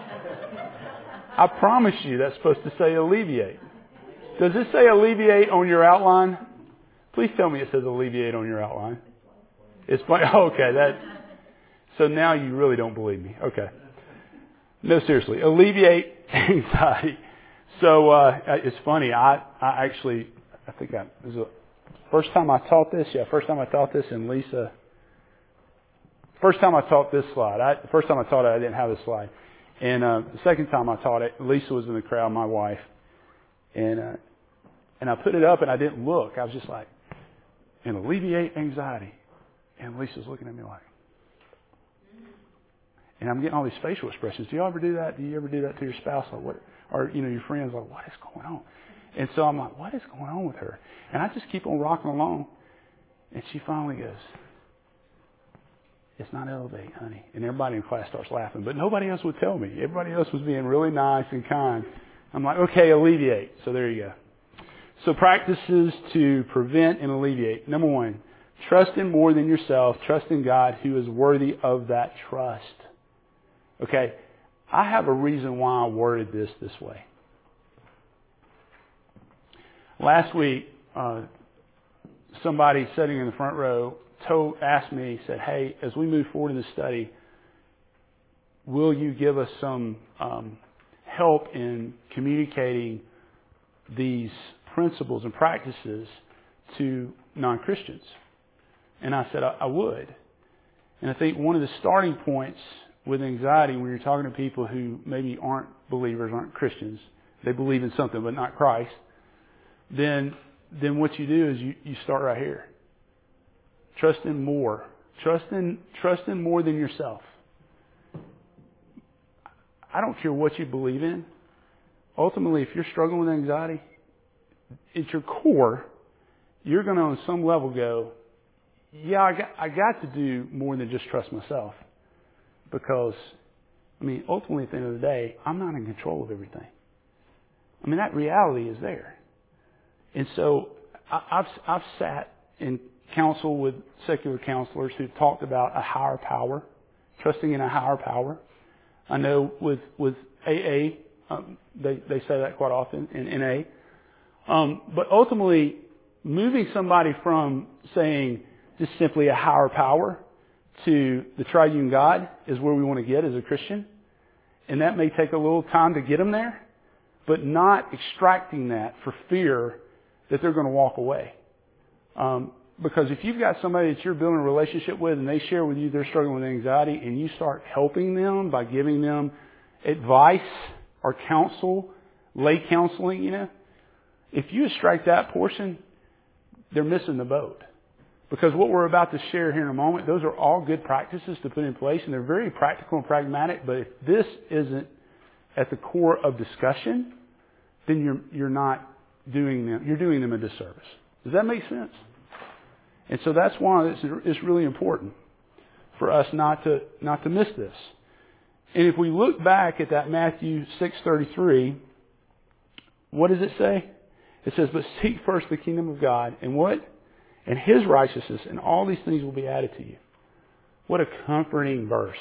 I promise you that's supposed to say alleviate. Does it say alleviate on your outline? Please tell me it says alleviate on your outline. It's funny. Okay, that. So now you really don't believe me. Okay. No, seriously, alleviate anxiety. So uh, it's funny. I, I actually, I think I this is the first time I taught this. Yeah, first time I taught this, and Lisa. First time I taught this slide. I, the first time I taught it, I didn't have this slide, and uh, the second time I taught it, Lisa was in the crowd, my wife, and uh, and I put it up, and I didn't look. I was just like, and alleviate anxiety, and Lisa's looking at me like, And I'm getting all these facial expressions. Do you ever do that? Do you ever do that to your spouse? Like what? Or, you know, your friends like, what is going on? And so I'm like, what is going on with her? And I just keep on rocking along. And she finally goes, it's not Elevate, honey. And everybody in class starts laughing. But nobody else would tell me. Everybody else was being really nice and kind. I'm like, okay, Alleviate. So there you go. So practices to prevent and alleviate. Number one, trust in more than yourself. Trust in God who is worthy of that trust. Okay, I have a reason why I worded this this way. Last week, uh, somebody sitting in the front row told, asked me, said, hey, as we move forward in the study, will you give us some um, help in communicating these principles and practices to non-Christians? And I said, I, I would. And I think one of the starting points with anxiety when you're talking to people who maybe aren't believers, aren't Christians, they believe in something but not Christ, then then what you do is you, you start right here. Trust in more. Trust in trust in more than yourself. I don't care what you believe in. Ultimately, if you're struggling with anxiety, at your core, you're going to on some level go, yeah, I got, I got to do more than just trust myself. Because, I mean, ultimately at the end of the day, I'm not in control of everything. I mean, that reality is there. And so I, I've, I've sat in counsel with secular counselors who've talked about a higher power, trusting in a higher power. I know with, with A A, um, they, they say that quite often in N A. Um, but ultimately, moving somebody from saying just simply a higher power to the triune God is where we want to get as a Christian. And that may take a little time to get them there, but not extracting that for fear that they're going to walk away. Um, because if you've got somebody that you're building a relationship with and they share with you they're struggling with anxiety and you start helping them by giving them advice or counsel, lay counseling, you know, if you extract that portion, they're missing the boat. Because what we're about to share here in a moment, those are all good practices to put in place, and they're very practical and pragmatic. But if this isn't at the core of discussion, then you're you're not doing them. You're doing them a disservice. Does that make sense? And so that's why it's, it's really important for us not to not to miss this. And if we look back at that Matthew six thirty-three, what does it say? It says, "But seek first the kingdom of God, and what? And His righteousness, and all these things will be added to you." What a comforting verse.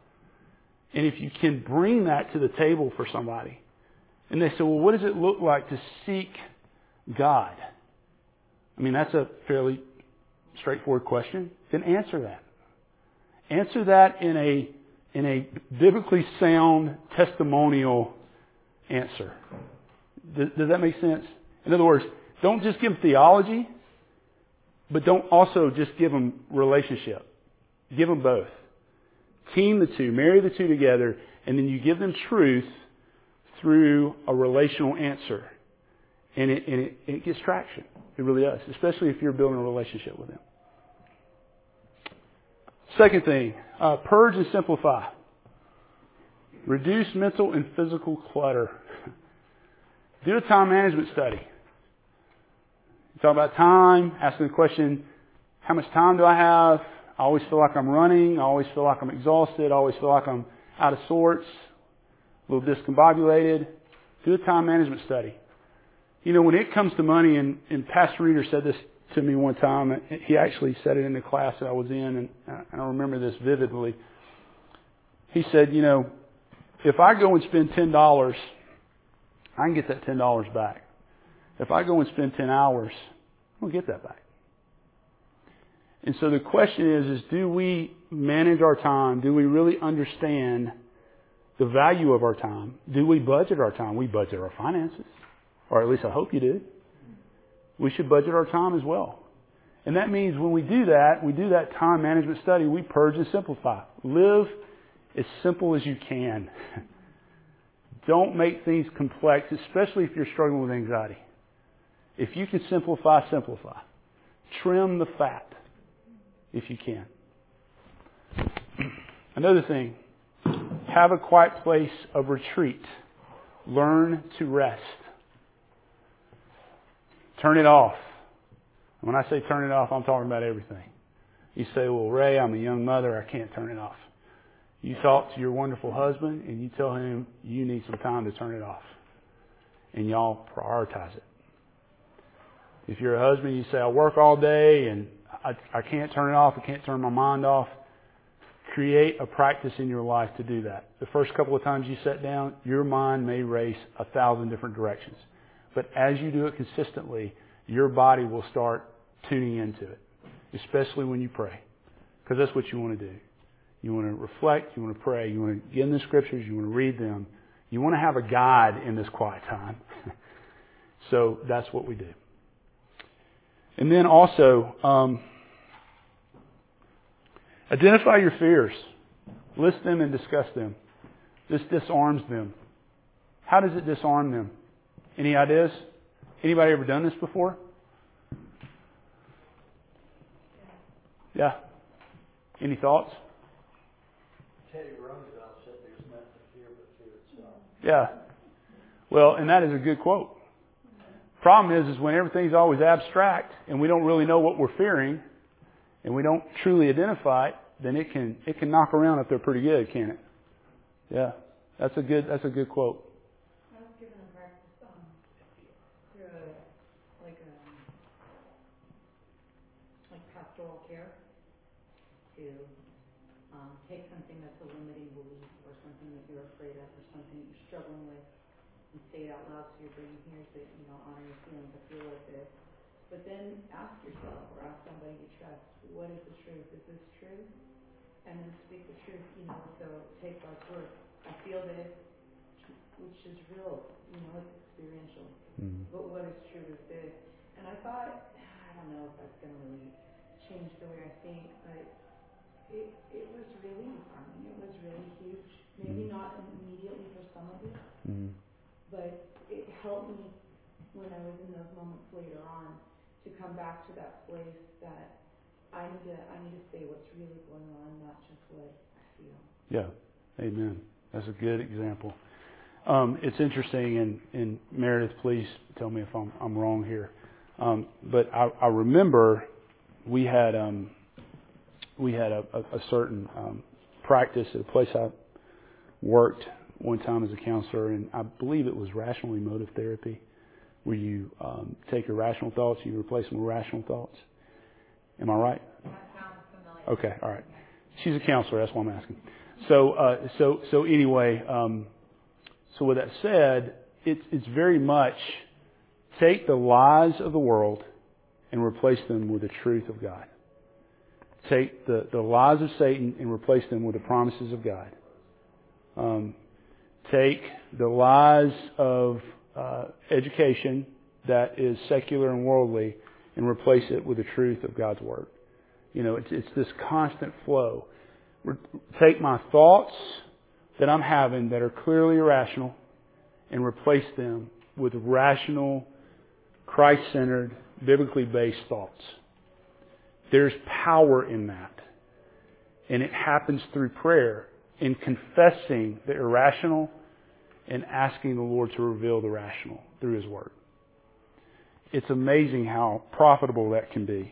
And if you can bring that to the table for somebody, and they say, well, what does it look like to seek God? I mean, that's a fairly straightforward question. Then answer that. Answer that in a in a biblically sound testimonial answer. Does, does that make sense? In other words, don't just give theology, but don't also just give them relationship. Give them both. Team the two. Marry the two together. And then you give them truth through a relational answer. And it, and it, it gets traction. It really does. Especially if you're building a relationship with them. Second thing. Uh, purge and simplify. Reduce mental and physical clutter. Do a time management study. Talk about time, asking the question, how much time do I have? I always feel like I'm running. I always feel like I'm exhausted. I always feel like I'm out of sorts, a little discombobulated. Do a time management study. You know, when it comes to money, and, and Pastor Reeder said this to me one time. He actually said it in the class that I was in, and I remember this vividly. He said, you know, if I go and spend ten dollars, I can get that ten dollars back. If I go and spend ten hours, I don't get that back. And so the question is, is do we manage our time? Do we really understand the value of our time? Do we budget our time? We budget our finances. Or at least I hope you do. We should budget our time as well. And that means when we do that, we do that time management study, we purge and simplify. Live as simple as you can. Don't make things complex, especially if you're struggling with anxiety. If you can simplify, simplify. Trim the fat if you can. Another thing, Have a quiet place of retreat. Learn to rest. Turn it off. And when I say turn it off, I'm talking about everything. You say, well, Ray, I'm a young mother. I can't turn it off. You talk to your wonderful husband and you tell him you need some time to turn it off. And y'all prioritize it. If you're a husband, you say, I work all day and I, I can't turn it off. I can't turn my mind off. Create a practice in your life to do that. The first couple of times you sit down, your mind may race a thousand different directions. But as you do it consistently, your body will start tuning into it, especially when you pray. Because that's what you want to do. You want to reflect, you want to pray, you want to get in the Scriptures, you want to read them. You want to have a guide in this quiet time. So that's what we do. And then also, um, identify your fears. List them and discuss them. This disarms them. How does it disarm them? Any ideas? Anybody ever done this before? Yeah. Any thoughts? Teddy Roosevelt said there's nothing to fear but fear itself. Yeah. Well, and that is a good quote. Problem is, is when everything's always abstract and we don't really know what we're fearing and we don't truly identify it, then it can it can knock around if they're pretty good, can't it? Yeah. That's a good that's a good quote. I was given a practice um, through a, like a like pastoral care to um, take something that's a limiting belief or something that you're afraid of or something that you're struggling with and say it out loud so your brain hears it, you know, honor your feelings, I feel like this. But then ask yourself or ask somebody you trust, what is the truth? Is this true? And then speak the truth, you know, so take God's word. I feel this, which is real, you know, it's experiential. Mm-hmm. But what is true is this. And I thought, I don't know if that's going to really change the way I think, but it it was relief. I mean, it was really huge. Maybe mm-hmm. not immediately for some of you, mm-hmm. but it helped me when I was in those moments later on to come back to that place that I need to I need to say what's really going on, not just what I feel. Yeah, amen. That's a good example. Um, it's interesting, and, and Meredith, please tell me if I'm, I'm wrong here. Um, but I, I remember we had um, we had a, a, a certain um, practice at a place I worked one time as a counselor, and I believe it was rational emotive therapy, where you um, take irrational thoughts and you replace them with rational thoughts. Am I right? That sounds familiar. Okay, all right. She's a counselor. That's why I'm asking. So, uh, so, so anyway. Um, So with that said, it's, it's very much take the lies of the world and replace them with the truth of God. Take the, the lies of Satan and replace them with the promises of God. Um, take the lies of uh, education that is secular and worldly and replace it with the truth of God's Word. You know, it's, it's this constant flow. Take my thoughts that I'm having that are clearly irrational and replace them with rational, Christ-centered, biblically based thoughts. There's power in that. And it happens through prayer, in confessing the irrational and asking the Lord to reveal the rational through His Word. It's amazing how profitable that can be.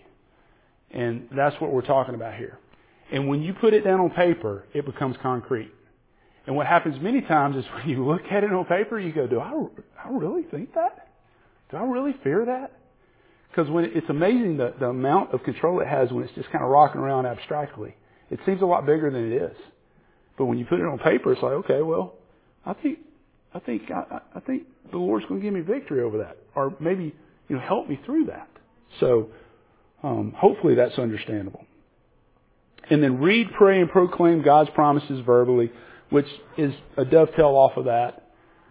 And that's what we're talking about here. And when you put it down on paper, it becomes concrete. And what happens many times is when you look at it on paper, you go, do I, I really think that? Do I really fear that? Because when it, it's amazing the, the amount of control it has when it's just kind of rocking around abstractly. It seems a lot bigger than it is. But when you put it on paper, it's like, okay, well, I think I think I, I think the Lord's going to give me victory over that, or maybe you know help me through that. So um, hopefully that's understandable. And then read, pray, and proclaim God's promises verbally, which is a dovetail off of that.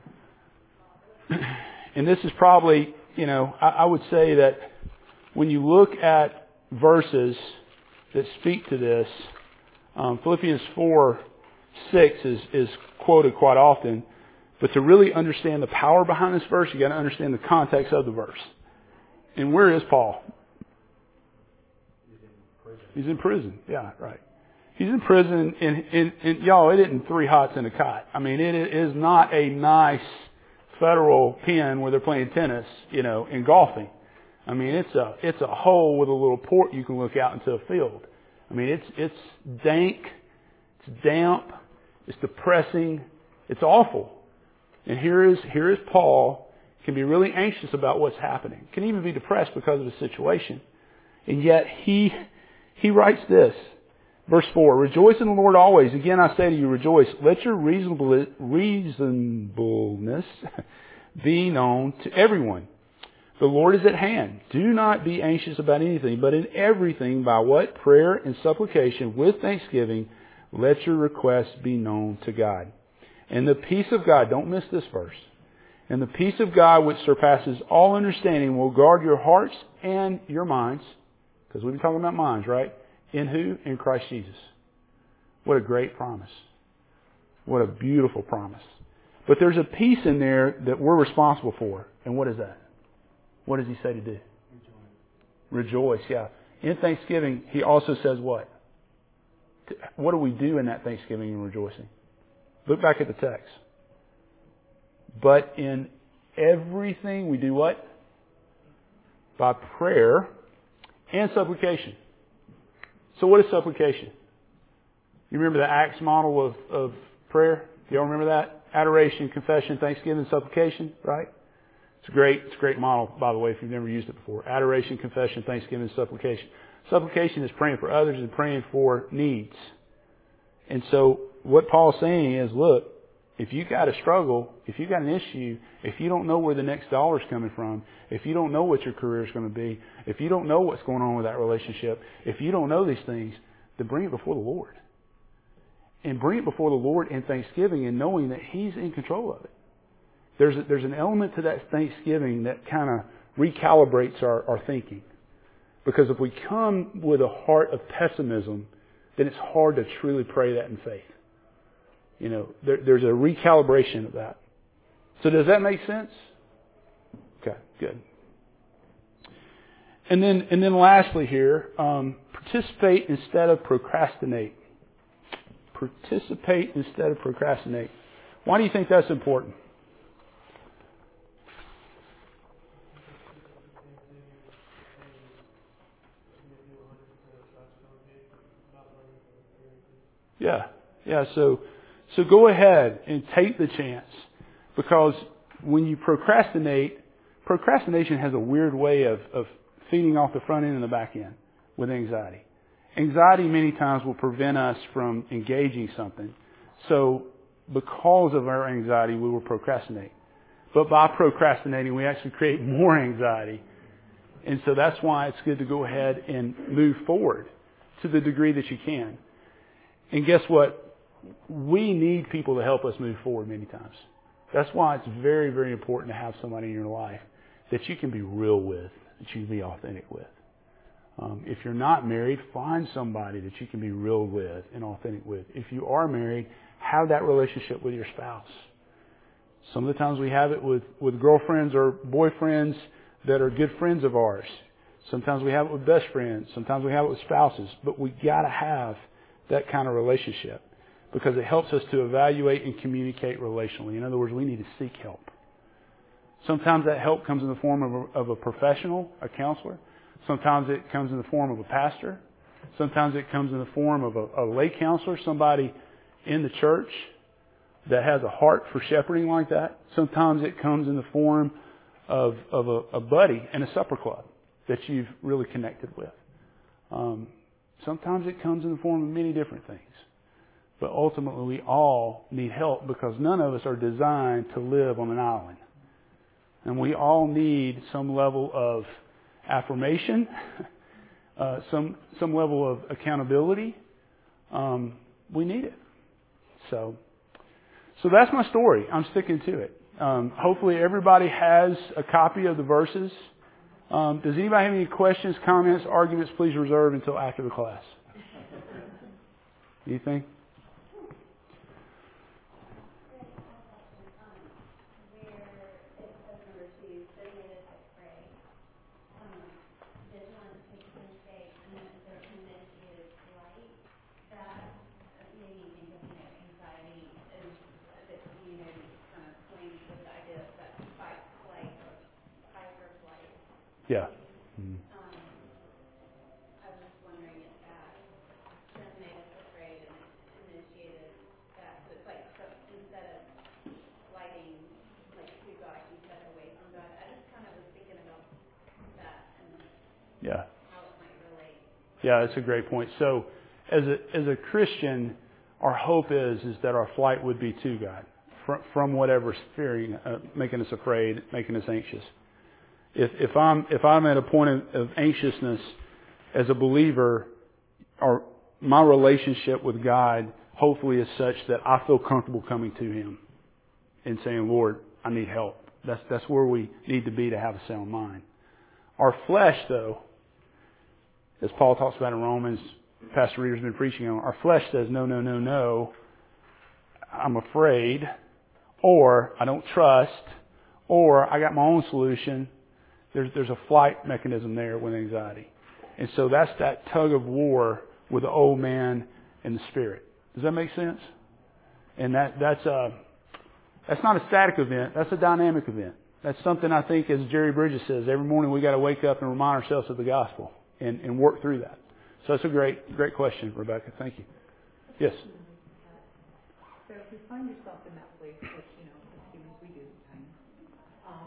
And this is probably, you know, I, I would say that when you look at verses that speak to this, um, Philippians four six is, is quoted quite often. But to really understand the power behind this verse, you got to understand the context of the verse. And where is Paul? He's in prison. He's in prison. Yeah, right. He's in prison, and, and, and y'all, it isn't three hots in a cot. I mean, it is not a nice federal pen where they're playing tennis, you know, and golfing. I mean, it's a it's a hole with a little port you can look out into a field. I mean, it's it's dank, it's damp, it's depressing, it's awful. And here is here is Paul, can be really anxious about what's happening, can even be depressed because of the situation, and yet he he writes this, verse four: "Rejoice in the Lord always. Again, I say to you, rejoice. Let your reasonable reasonableness be known to everyone. The Lord is at hand. Do not be anxious about anything, but in everything, by what? Prayer and supplication with thanksgiving, let your requests be known to God. And the peace of God," don't miss this verse, "and the peace of God which surpasses all understanding will guard your hearts and your minds," because we've been talking about minds, right? In who? In Christ Jesus. What a great promise. What a beautiful promise. But there's a peace in there that we're responsible for. And what is that? What does he say to do? Rejoice. Rejoice, yeah. In thanksgiving, he also says what? What do we do in that thanksgiving and rejoicing? Look back at the text. But in everything we do what? By prayer and supplication. So what is supplication? You remember the Acts model of, of prayer? Do y'all remember that? Adoration, confession, thanksgiving, supplication, right? It's a great, it's a great model, by the way, if you've never used it before. Adoration, confession, thanksgiving, supplication. Supplication is praying for others and praying for needs. And so what Paul's saying is, look, if you got a struggle, if you got an issue, if you don't know where the next dollar's coming from, if you don't know what your career is going to be, if you don't know what's going on with that relationship, if you don't know these things, then bring it before the Lord. And bring it before the Lord in thanksgiving and knowing that He's in control of it. There's a, there's an element to that thanksgiving that kind of recalibrates our, our thinking. Because if we come with a heart of pessimism, then it's hard to truly pray that in faith. You know, there, there's a recalibration of that. So does that make sense? Okay, good. And then, and then lastly here, um, participate instead of procrastinate. Participate instead of procrastinate. Why do you think that's important? Yeah, yeah. So, so go ahead and take the chance, because when you procrastinate, procrastination has a weird way of, of feeding off the front end and the back end with anxiety. Anxiety many times will prevent us from engaging something. So, because of our anxiety, we will procrastinate. But by procrastinating, we actually create more anxiety. And so that's why it's good to go ahead and move forward to the degree that you can. And guess what? We need people to help us move forward many times. That's why it's very, very important to have somebody in your life that you can be real with, that you can be authentic with. Um, if you're not married, find somebody that you can be real with and authentic with. If you are married, have that relationship with your spouse. Some of the times we have it with, with girlfriends or boyfriends that are good friends of ours. Sometimes we have it with best friends. Sometimes we have it with spouses. But we got to have that kind of relationship, because it helps us to evaluate and communicate relationally. In other words, we need to seek help. Sometimes that help comes in the form of a, of a professional, a counselor. Sometimes it comes in the form of a pastor. Sometimes it comes in the form of a, a lay counselor, somebody in the church that has a heart for shepherding like that. Sometimes it comes in the form of, of a, a buddy in a supper club that you've really connected with. Um, sometimes it comes in the form of many different things. But ultimately, we all need help, because none of us are designed to live on an island. And we all need some level of affirmation, uh, some some level of accountability. Um, we need it. So, so that's my story. I'm sticking to it. Um, hopefully, everybody has a copy of the verses. Um, does anybody have any questions, comments, arguments? Please reserve until after the class. Anything? That Yeah. Mm-hmm. Um, I was just wondering if that just made us afraid and initiated that. So it's like, so instead of sliding like to God, you said away from God. I just kind of was thinking about that and Yeah. how it might relate. Yeah, that's a great point. So, as a as a Christian, our hope is is that our flight would be to God, from from whatever's fearing, uh, making us afraid, making us anxious. If if I'm if I'm at a point of, of anxiousness as a believer, or my relationship with God hopefully is such that I feel comfortable coming to Him and saying, Lord, I need help. That's that's where we need to be to have a sound mind. Our flesh, though, as Paul talks about in Romans, Pastor Reader's been preaching on, our flesh says, no, no, no, no, I'm afraid, or I don't trust, or I got my own solution. There's there's a flight mechanism there with anxiety. And so that's that tug of war with the old man and the spirit. Does that make sense? And that that's a, that's not a static event. That's a dynamic event. That's something I think, as Jerry Bridges says, every morning we got to wake up and remind ourselves of the gospel and, and work through that. So that's a great great question, Rebecca. Thank you. Yes? So if you find yourself in that place, which, you know, as humans we do at times, um,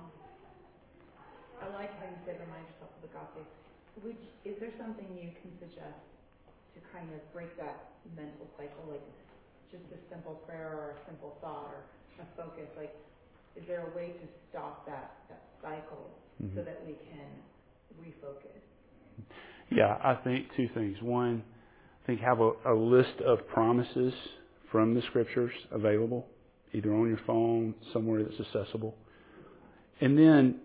I like how you said remind yourself of the gospel. Which, is there something you can suggest to kind of break that mental cycle, like just a simple prayer or a simple thought or a focus? Like, is there a way to stop that, that cycle mm-hmm. so that we can refocus? Yeah, I think two things. One, I think have a, a list of promises from the Scriptures available, either on your phone, somewhere that's accessible. And then,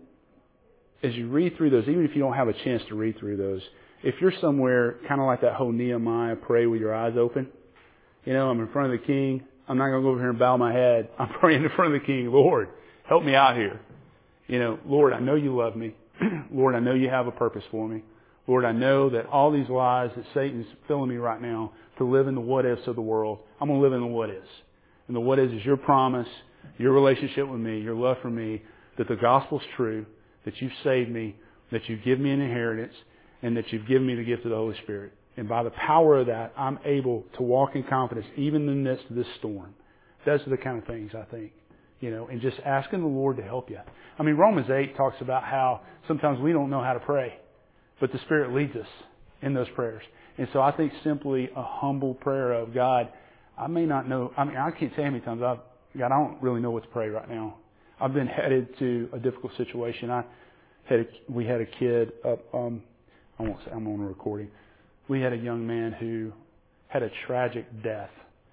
as you read through those, even if you don't have a chance to read through those, if you're somewhere, kind of like that whole Nehemiah, pray with your eyes open. You know, I'm in front of the king. I'm not going to go over here and bow my head. I'm praying in front of the king. Lord, help me out here. You know, Lord, I know you love me. Lord, I know you have a purpose for me. Lord, I know that all these lies that Satan's filling me right now to live in the what-ifs of the world, I'm going to live in the what-is. And the what-is is your promise, your relationship with me, your love for me, that the gospel's true, that you've saved me, that you've given me an inheritance, and that you've given me the gift of the Holy Spirit. And by the power of that, I'm able to walk in confidence even in the midst of this storm. Those are the kind of things I think, you know, and just asking the Lord to help you. I mean, Romans eight talks about how sometimes we don't know how to pray, but the Spirit leads us in those prayers. And so I think simply a humble prayer of, God, I may not know, I mean, I can't tell you how many times I've, God, I don't really know what to pray right now. I've been headed to a difficult situation. I had a, we had a kid up, um, I won't say I'm on a recording. We had a young man who had a tragic death,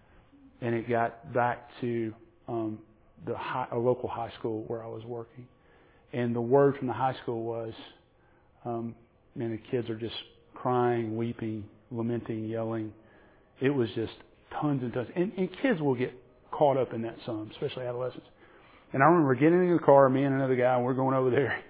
and it got back to um, the high, a local high school where I was working. And the word from the high school was, um, man, the kids are just crying, weeping, lamenting, yelling. It was just tons and tons. And, and kids will get caught up in that some, especially adolescents. And I remember getting in the car, me and another guy, and we're going over there.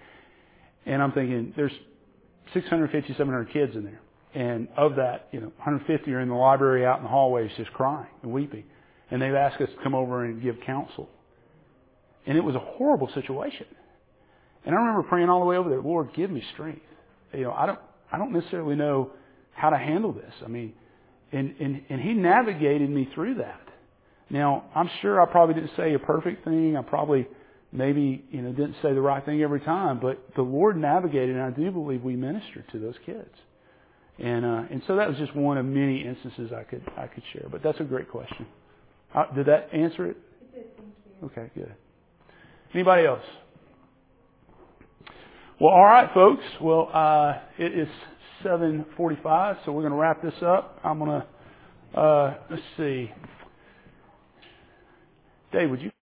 And I'm thinking, there's six hundred fifty, seven hundred kids in there. And of that, you know, one hundred fifty are in the library out in the hallways just crying and weeping. And they've asked us to come over and give counsel. And it was a horrible situation. And I remember praying all the way over there, Lord, give me strength. You know, I don't I don't necessarily know how to handle this. I mean, and, and, and He navigated me through that. Now, I'm sure I probably didn't say a perfect thing. I probably maybe, you know, didn't say the right thing every time. But the Lord navigated, and I do believe we ministered to those kids. And uh, and so that was just one of many instances I could I could share. But that's a great question. Uh, did that answer it? It did, thank you. Okay, good. Anybody else? Well, all right, folks. Well, uh, it is seven forty-five, so we're going to wrap this up. I'm going to, uh, let's see. Dave, would you